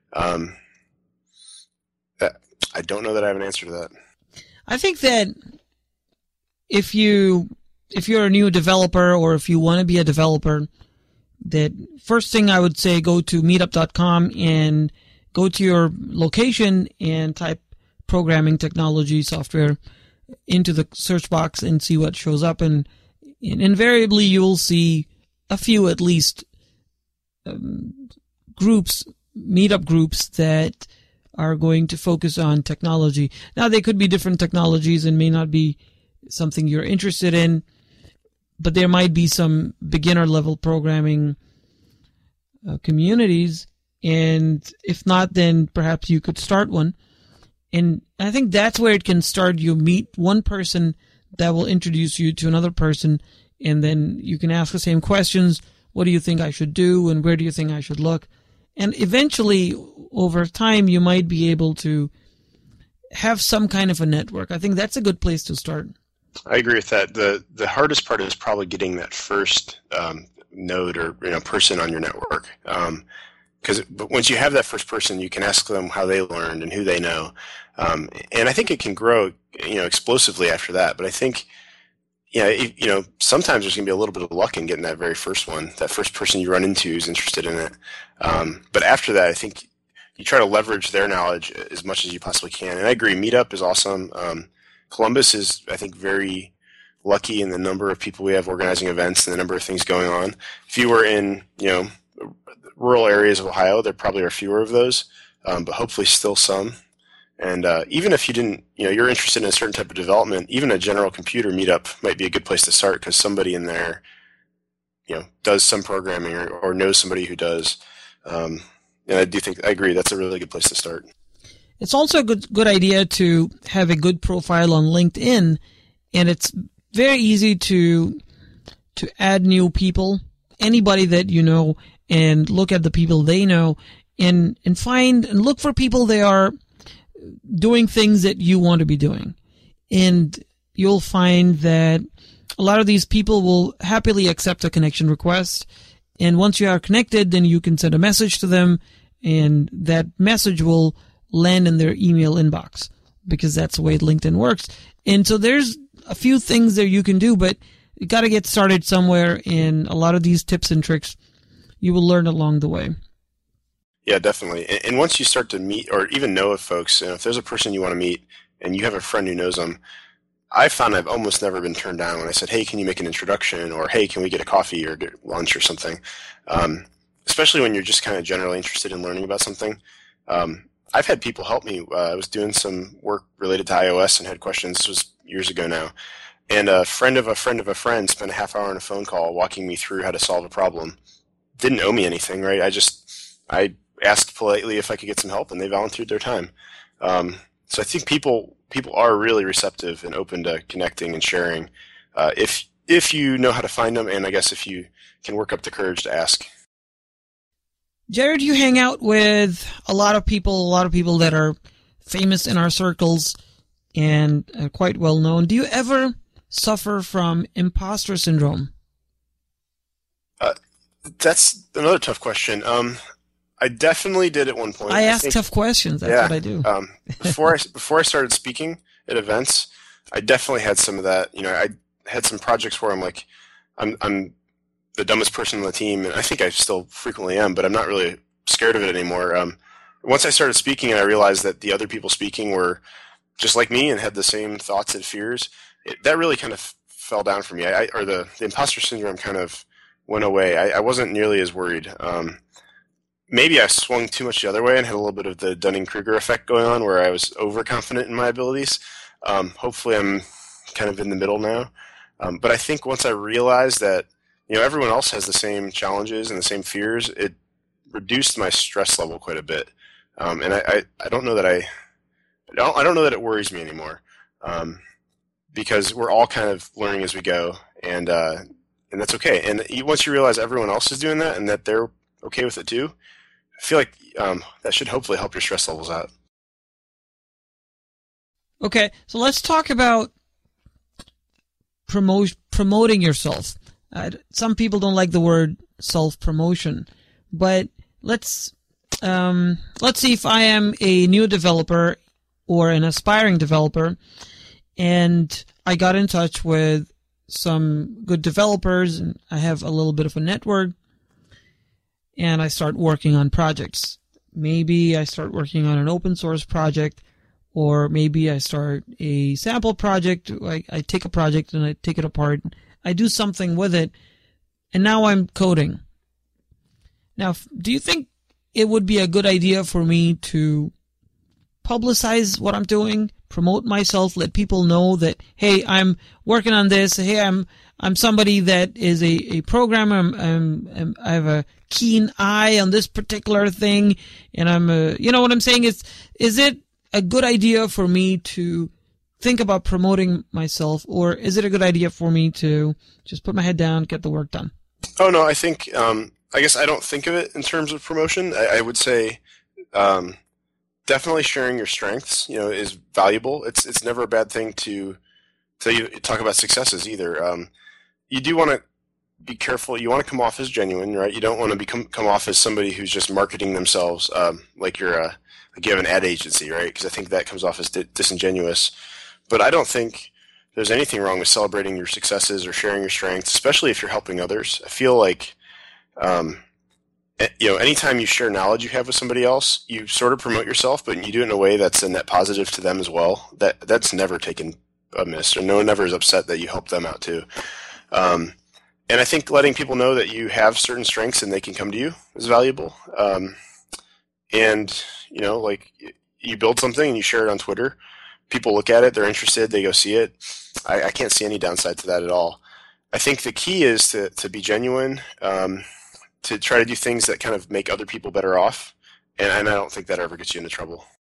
C: I don't know that I have an answer to that.
A: I think that if you're a new developer, or if you want to be a developer, that first thing I would say, go to meetup.com and go to your location and type programming technology software into the search box and see what shows up. And invariably you will see a few, at least, meetup groups that are going to focus on technology. Now, they could be different technologies and may not be something you're interested in, but there might be some beginner level programming communities, and if not, then perhaps you could start one. And I think that's where it can start. You meet one person that will introduce you to another person, and then you can ask the same questions. What do you think I should do, and where do you think I should look? And eventually, over time, you might be able to have some kind of a network. I think that's a good place to start.
C: I agree with that. The hardest part is probably getting that first node or person on your network. But once you have that first person, you can ask them how they learned and who they know. And I think it can grow explosively after that. But I think sometimes there's going to be a little bit of luck in getting that very first one, that first person you run into who's interested in it. But after that, I think you try to leverage their knowledge as much as you possibly can. And I agree, Meetup is awesome. Columbus is, I think, very lucky in the number of people we have organizing events and the number of things going on. If you were in, rural areas of Ohio, there probably are fewer of those, but hopefully still some. And even if you didn't, you're interested in a certain type of development, even a general computer meetup might be a good place to start because somebody in there, does some programming or knows somebody who does. And I agree, that's a really good place to start.
A: It's also a good idea to have a good profile on LinkedIn, and it's very easy to add new people, anybody that you know, and look at the people they know, and find and look for people they are doing things that you want to be doing. And you'll find that a lot of these people will happily accept a connection request. And once you are connected, then you can send a message to them, and that message will land in their email inbox, because that's the way LinkedIn works. And so there's a few things there you can do, but you got to get started somewhere. And a lot of these tips and tricks you will learn along the way.
C: Yeah, definitely. And once you start to meet or even know of folks, if there's a person you want to meet and you have a friend who knows them, I found I've almost never been turned down when I said, hey, can you make an introduction? Or, hey, can we get a coffee or get lunch or something? Especially when you're just kind of generally interested in learning about something. I've had people help me. I was doing some work related to iOS and had questions. This was years ago now. And a friend of a friend of a friend spent a half hour on a phone call walking me through how to solve a problem. Didn't owe me anything, right? I asked politely if I could get some help, and they volunteered their time. So I think people are really receptive and open to connecting and sharing if you know how to find them, and I guess if you can work up the courage to ask.
A: Jared, you hang out with a lot of people that are famous in our circles and quite well known. Do you ever suffer from imposter syndrome?
C: That's another tough question. I definitely did at one point.
A: I ask tough questions. That's what I do.
C: Before I started speaking at events, I definitely had some of that. I had some projects where I'm like, I'm the dumbest person on the team, and I think I still frequently am, but I'm not really scared of it anymore. Once I started speaking and I realized that the other people speaking were just like me and had the same thoughts and fears, that really kind of fell down for me. The imposter syndrome kind of went away. I wasn't nearly as worried. maybe I swung too much the other way and had a little bit of the Dunning-Kruger effect going on where I was overconfident in my abilities. Hopefully I'm kind of in the middle now. But I think once I realized that, everyone else has the same challenges and the same fears, it reduced my stress level quite a bit. And I don't know that I don't know that it worries me anymore. Because we're all kind of learning as we go, and that's okay. And once you realize everyone else is doing that and that they're okay with it too, I feel like that should hopefully help your stress levels out.
A: Okay, so let's talk about promoting yourself. Some people don't like the word self-promotion, but let's see if I am a new developer or an aspiring developer, and I got in touch with some good developers, and I have a little bit of a network, and I start working on projects. Maybe I start working on an open source project, or maybe I start a sample project. I take a project and I take it apart. I do something with it, and now I'm coding. Now, do you think it would be a good idea for me to publicize what I'm doing, promote myself, let people know that, hey, I'm working on this. Hey, I'm somebody that is a programmer. I have a keen eye on this particular thing, and you know what I'm saying? Is it a good idea for me to think about promoting myself, or is it a good idea for me to just put my head down, get the work done?
C: Oh, no, I think, I guess I don't think of it in terms of promotion. I would say, definitely sharing your strengths, is valuable. It's never a bad thing to talk about successes either. You do want to be careful. You want to come off as genuine, right? You don't want to come off as somebody who's just marketing themselves, like you have an ad agency, right? Because I think that comes off as disingenuous. But I don't think there's anything wrong with celebrating your successes or sharing your strengths, especially if you're helping others. I feel like, anytime you share knowledge you have with somebody else, you sort of promote yourself, but you do it in a way that's a net positive to them as well. That's never taken amiss, or no one ever is upset that you help them out too. And I think letting people know that you have certain strengths and they can come to you is valuable. And like you build something and you share it on Twitter, people look at it, they're interested, they go see it. I can't see any downside to that at all. I think the key is to be genuine, to try to do things that kind of make other people better off, and I don't think that ever gets you into trouble.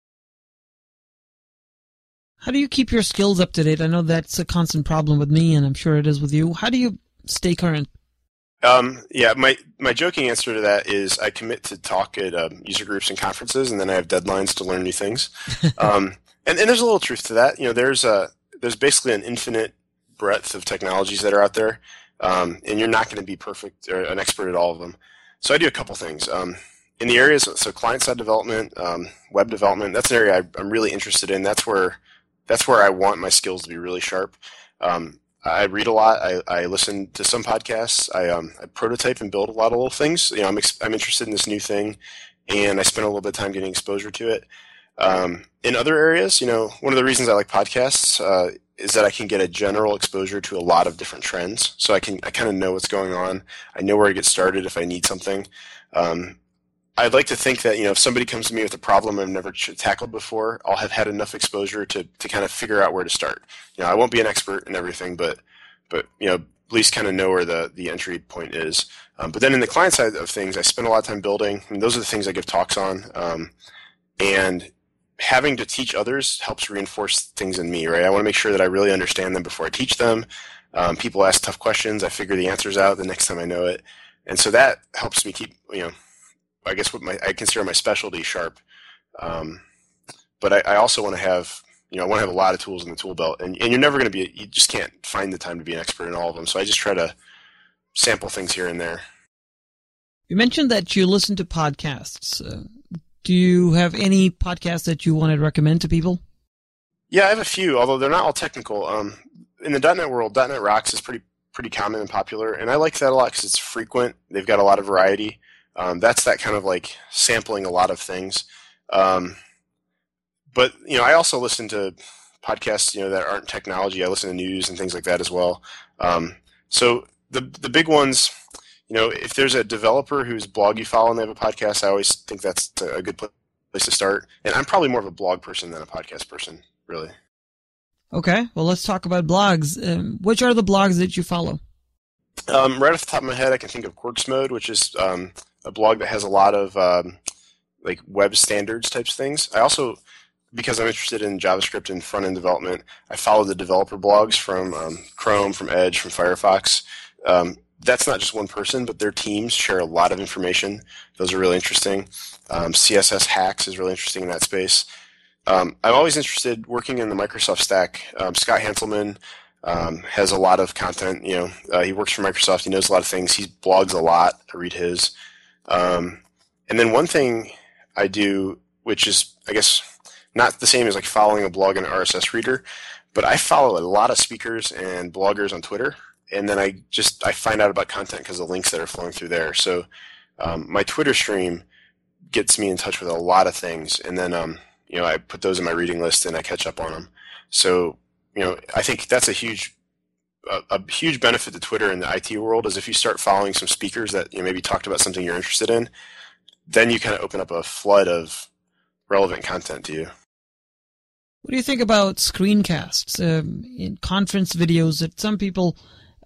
A: How do you keep your skills up to date? I know that's a constant problem with me, and I'm sure it is with you. How do you stay current?
C: My joking answer to that is I commit to talk at user groups and conferences, and then I have deadlines to learn new things. And there's a little truth to that. There's basically an infinite breadth of technologies that are out there, and you're not going to be perfect or an expert at all of them. So I do a couple things. In the areas, so client-side development, web development, that's an area I'm really interested in. That's where I want my skills to be really sharp. I read a lot. I listen to some podcasts. I prototype and build a lot of little things. I'm interested in this new thing, and I spend a little bit of time getting exposure to it. In other areas, one of the reasons I like podcasts is that I can get a general exposure to a lot of different trends. So I kind of know what's going on. I know where to get started if I need something. I'd like to think that, if somebody comes to me with a problem I've never tackled before, I'll have had enough exposure to kind of figure out where to start. I won't be an expert in everything, but at least kind of know where the entry point is. But then in the client side of things, I spend a lot of time building, and those are the things I give talks on. And having to teach others helps reinforce things in me, right? I want to make sure that I really understand them before I teach them. People ask tough questions. I figure the answers out the next time I know it. And so that helps me keep, I guess I consider my specialty sharp. But I also want to have, I want to have a lot of tools in the tool belt. And you're never going to you just can't find the time to be an expert in all of them. So I just try to sample things here and there.
A: You mentioned that you listen to podcasts. Do you have any podcasts that you want to recommend to people?
C: Yeah, I have a few, although they're not all technical. In the .NET world, .NET Rocks is pretty common and popular, and I like that a lot because it's frequent. They've got a lot of variety. That's that kind of like sampling a lot of things. But I also listen to podcasts that aren't technology. I listen to news and things like that as well. So the big ones, if there's a developer whose blog you follow and they have a podcast, I always think that's a good place to start. And I'm probably more of a blog person than a podcast person, really.
A: Okay, well, let's talk about blogs. Which are the blogs that you follow?
C: Right off the top of my head, I can think of Quarks Mode, which is a blog that has a lot of like web standards types of things. I also, because I'm interested in JavaScript and front-end development, I follow the developer blogs from Chrome, from Edge, from Firefox. That's not just one person, but their teams share a lot of information. Those are really interesting. CSS Hacks is really interesting in that space. I'm always interested working in the Microsoft stack. Scott Hanselman has a lot of content. He works for Microsoft. He knows a lot of things. He blogs a lot. I read his. And then one thing I do, which is, I guess, not the same as like following a blog in an RSS reader, but I follow a lot of speakers and bloggers on Twitter. And then I find out about content because of the links that are flowing through there. So my Twitter stream gets me in touch with a lot of things. And then I put those in my reading list and I catch up on them. So I think that's a huge benefit to Twitter in the IT world is if you start following some speakers that maybe talked about something you're interested in, then you kind of open up a flood of relevant content to you.
A: What do you think about screencasts in conference videos that some people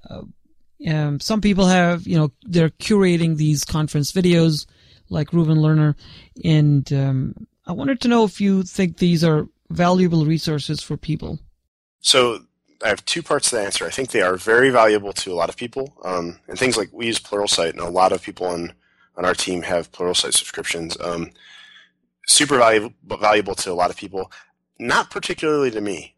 A: have, they're curating these conference videos like Reuven Lerner, and I wanted to know if you think these are valuable resources for people.
C: So I have two parts to the answer. I think they are very valuable to a lot of people, and things like we use Pluralsight, and a lot of people on our team have Pluralsight subscriptions. Super valuable to a lot of people. Not particularly to me.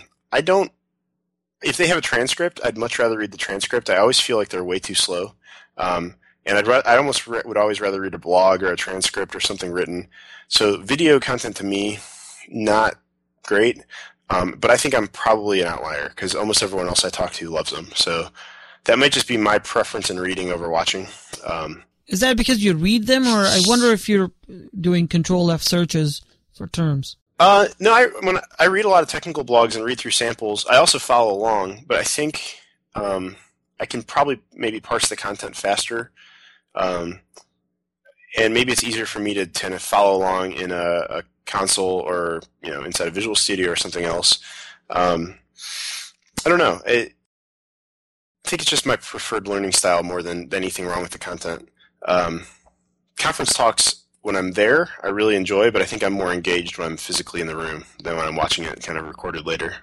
C: If they have a transcript, I'd much rather read the transcript. I always feel like they're way too slow. And I almost would always rather read a blog or a transcript or something written. So video content to me, not great. But I think I'm probably an outlier because almost everyone else I talk to loves them. So that might just be my preference in reading over watching.
A: Is that because you read them, or I wonder if you're doing Control F searches for terms?
C: No, when I read a lot of technical blogs and read through samples, I also follow along, but I think I can probably maybe parse the content faster, and maybe it's easier for me to kind of follow along in a console or inside a Visual Studio or something else. I don't know. I think it's just my preferred learning style more than anything wrong with the content. Conference talks, when I'm there, I really enjoy, but I think I'm more engaged when I'm physically in the room than when I'm watching it kind of recorded later.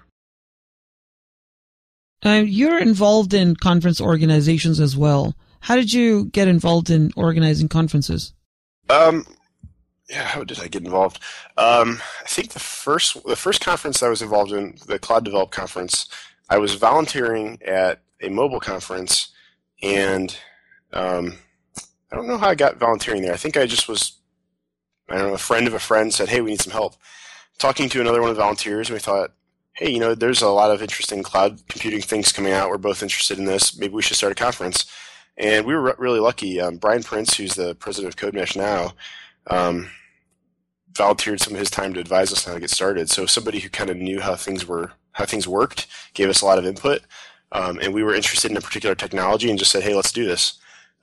A: You're involved in conference organizations as well. How did you get involved in organizing conferences?
C: How did I get involved? I think the first conference I was involved in, the Cloud Develop Conference, I was volunteering at a mobile conference, and I don't know how I got volunteering there. I think I just was, a friend of a friend said, hey, we need some help. Talking to another one of the volunteers, and we thought, hey, there's a lot of interesting cloud computing things coming out. We're both interested in this. Maybe we should start a conference. And we were really lucky. Brian Prince, who's the president of CodeMesh now, volunteered some of his time to advise us on how to get started. So somebody who kind of knew how things worked gave us a lot of input. And we were interested in a particular technology and just said, hey, let's do this.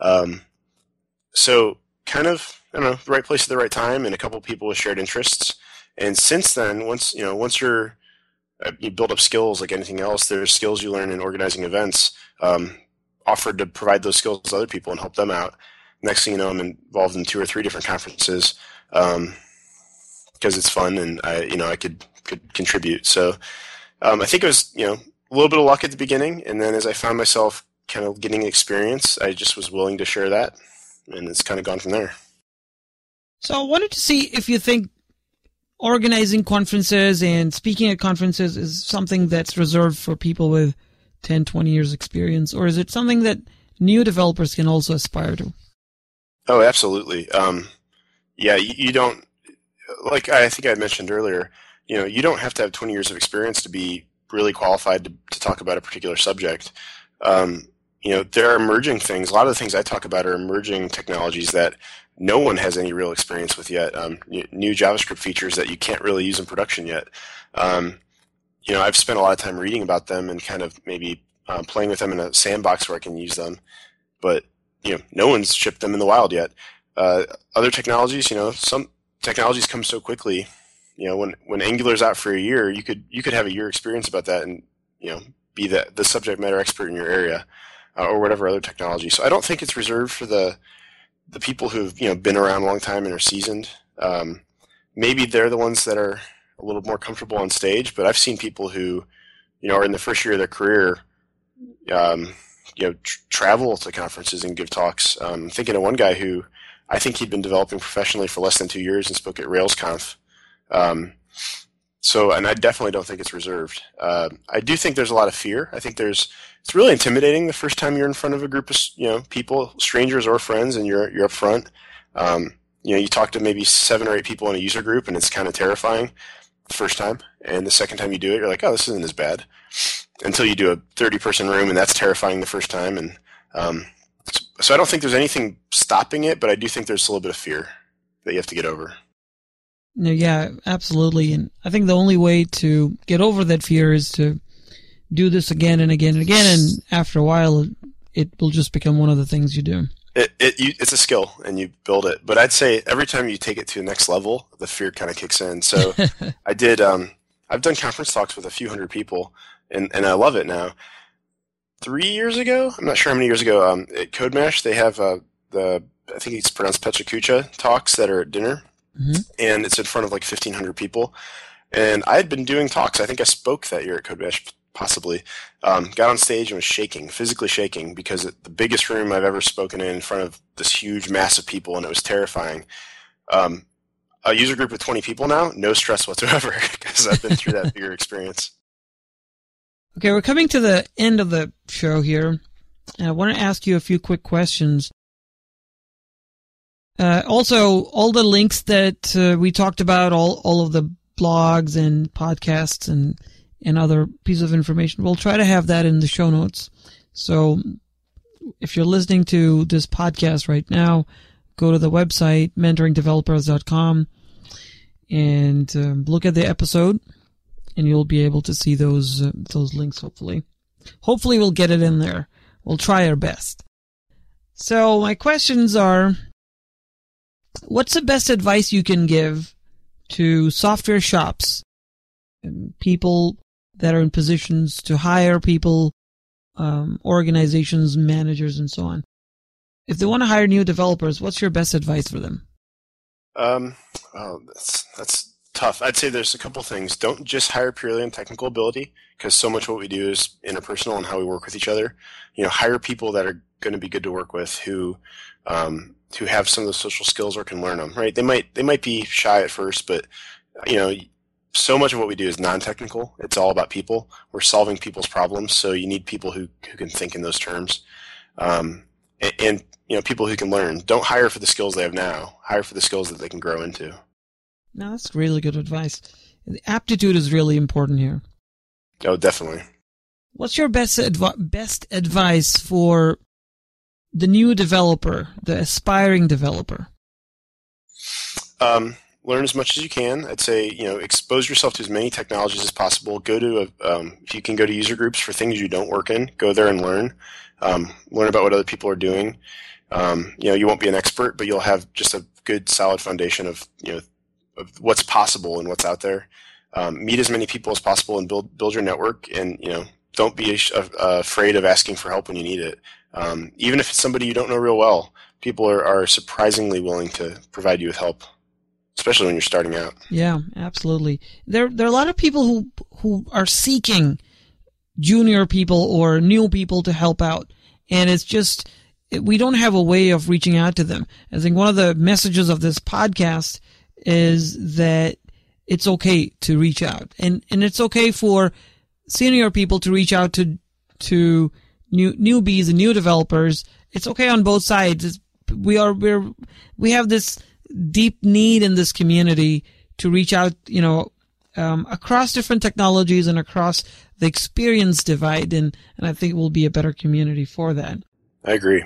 C: So kind of, the right place at the right time, and a couple of people with shared interests. And since then, once you build up skills like anything else, there's skills you learn in organizing events, offered to provide those skills to other people and help them out. Next thing you know, I'm involved in 2 or 3 different conferences because it's fun and I could contribute. So I think it was a little bit of luck at the beginning, and then as I found myself kind of getting experience, I just was willing to share that, and it's kind of gone from there.
A: So I wanted to see if you think organizing conferences and speaking at conferences is something that's reserved for people with 10, 20 years experience, or is it something that new developers can also aspire to?
C: Oh, absolutely. You don't, like I think I mentioned earlier, you don't have to have 20 years of experience to be really qualified to talk about a particular subject. There are emerging things. A lot of the things I talk about are emerging technologies that no one has any real experience with yet. New JavaScript features that you can't really use in production yet. I've spent a lot of time reading about them and kind of maybe playing with them in a sandbox where I can use them. But no one's shipped them in the wild yet. Other technologies, some technologies come so quickly. When Angular's out for a year, you could have a year experience about that and be the subject matter expert in your area, or whatever other technology. So I don't think it's reserved for the people who've been around a long time and are seasoned. Maybe they're the ones that are a little more comfortable on stage, but I've seen people who are in the first year of their career, travel to conferences and give talks. I'm thinking of one guy who I think he'd been developing professionally for less than 2 years and spoke at RailsConf. And I definitely don't think it's reserved. I do think there's a lot of fear. I think it's really intimidating the first time you're in front of a group of people, strangers or friends, and you're up front. You talk to maybe 7 or 8 people in a user group, and it's kind of terrifying the first time. And the second time you do it, you're like, oh, this isn't as bad. Until you do a 30-person room, and that's terrifying the first time. And so I don't think there's anything stopping it, but I do think there's a little bit of fear that you have to get over.
A: No, yeah, absolutely. And I think the only way to get over that fear is to do this again and again and again. And after a while, it will just become one of the things you do.
C: It's a skill, and you build it. But I'd say every time you take it to the next level, the fear kind of kicks in. So I've done conference talks with a few hundred people, and I love it now. 3 years ago, I'm not sure how many years ago, at CodeMash, they have I think it's pronounced Pechakucha talks that are at dinner, and it's in front of like 1,500 people. And I had been doing talks. I think I spoke that year at CodeMash, possibly. Got on stage and was shaking, physically shaking, because the biggest room I've ever spoken in front of this huge mass of people, and it was terrifying. A user group of 20 people now, no stress whatsoever, because I've been through that bigger experience.
A: Okay, we're coming to the end of the show here, and I want to ask you a few quick questions. Also, all the links that we talked about, all of the blogs and podcasts and other pieces of information, we'll try to have that in the show notes. So if you're listening to this podcast right now, go to the website, mentoringdevelopers.com, and look at the episode, and you'll be able to see those links, hopefully. Hopefully we'll get it in there. We'll try our best. So my questions are, what's the best advice you can give to software shops, people that are in positions to hire people, organizations, managers, and so on? If they want to hire new developers, what's your best advice for them?
C: That's tough. I'd say there's a couple things. Don't just hire purely on technical ability, because so much of what we do is interpersonal and how we work with each other. Hire people that are going to be good to work with, who have some of the social skills or can learn them. Right? They might be shy at first, but so much of what we do is non-technical. It's all about people. We're solving people's problems, so you need people who can think in those terms, and people who can learn. Don't hire for the skills they have now. Hire for the skills that they can grow into.
A: No, that's really good advice. The aptitude is really important here.
C: Oh, definitely.
A: What's your best advice for the new developer, the aspiring developer?
C: Learn as much as you can. I'd say, expose yourself to as many technologies as possible. Go to if you can go to user groups for things you don't work in, go there and learn. Learn about what other people are doing. You won't be an expert, but you'll have just a good, solid foundation of what's possible and what's out there. Meet as many people as possible and build your network. And don't be afraid of asking for help when you need it. Even if it's somebody you don't know real well, people are surprisingly willing to provide you with help, especially when you're starting out. Yeah,
A: absolutely. There are a lot of people who are seeking junior people or new people to help out, and it's just we don't have a way of reaching out to them. I think one of the messages of this podcast is that it's okay to reach out, and it's okay for senior people to reach out to newbies and new developers. It's okay on both sides. We have this deep need in this community to reach out, across different technologies and across the experience divide, and I think it will be a better community for that.
C: I agree.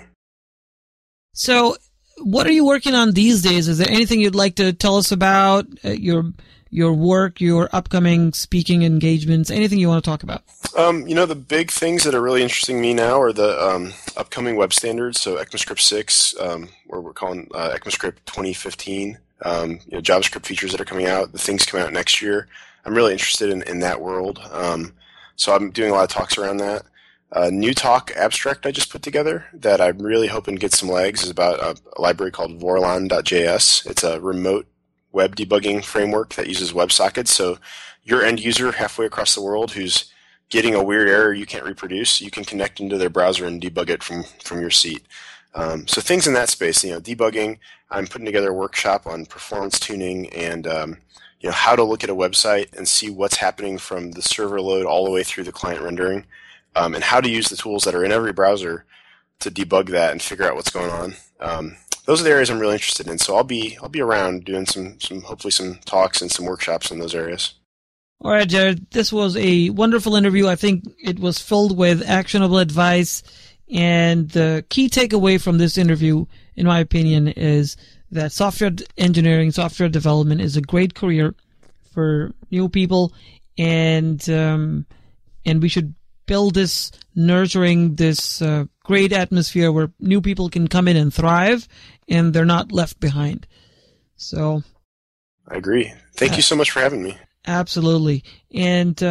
A: So, what are you working on these days? Is there anything you'd like to tell us about? Your your work, your upcoming speaking engagements, anything you want to talk about?
C: The big things that are really interesting me now are the upcoming web standards. So ECMAScript 6, where we're calling ECMAScript 2015. JavaScript features that are coming out, the things coming out next year. I'm really interested in that world. So I'm doing a lot of talks around that. New talk abstract I just put together that I'm really hoping gets some legs is about a library called Vorlan.js. It's a remote web debugging framework that uses WebSockets. So your end user halfway across the world who's getting a weird error you can't reproduce, you can connect into their browser and debug it from your seat. So things in that space, debugging. I'm putting together a workshop on performance tuning and how to look at a website and see what's happening from the server load all the way through the client rendering, and how to use the tools that are in every browser to debug that and figure out what's going on. Those are the areas I'm really interested in. So I'll be around doing some hopefully some talks and some workshops in those areas.
A: All right, Jared, this was a wonderful interview. I think it was filled with actionable advice. And the key takeaway from this interview, in my opinion, is that software engineering, software development is a great career for new people. And we should build this, nurturing this great atmosphere where new people can come in and thrive and they're not left behind. So
C: I agree. Thank you so much for having me.
A: Absolutely. And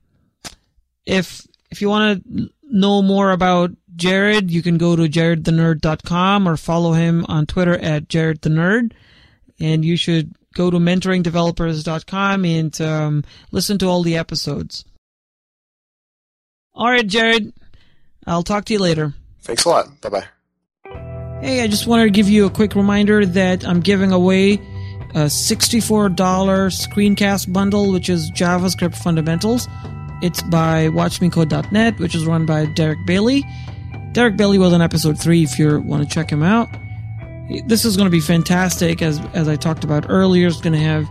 A: if you want to know more about Jared, you can go to jaredthenerd.com or follow him on Twitter at jaredthenerd. And you should go to mentoringdevelopers.com and listen to all the episodes. All right, Jared, I'll talk to you later.
C: Thanks a lot. Bye-bye.
A: Hey, I just wanted to give you a quick reminder that I'm giving away a $64 screencast bundle, which is JavaScript Fundamentals. It's by WatchMeCode.net, which is run by Derek Bailey. Derek Bailey was on episode 3 if you want to check him out. This is going to be fantastic, as I talked about earlier. It's going to have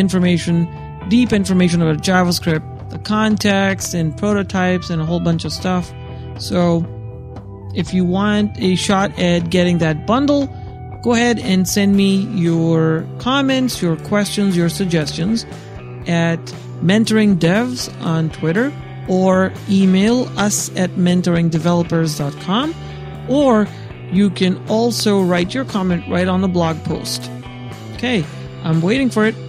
A: deep information about JavaScript, the context and prototypes and a whole bunch of stuff. So if you want a shot at getting that bundle, go ahead and send me your comments, your questions, your suggestions at mentoringdevs on Twitter, or email us at mentoringdevelopers.com, or you can also write your comment right on the blog post. Okay, I'm waiting for it.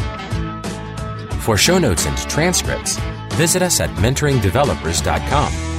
B: For show notes and transcripts, visit us at mentoringdevelopers.com.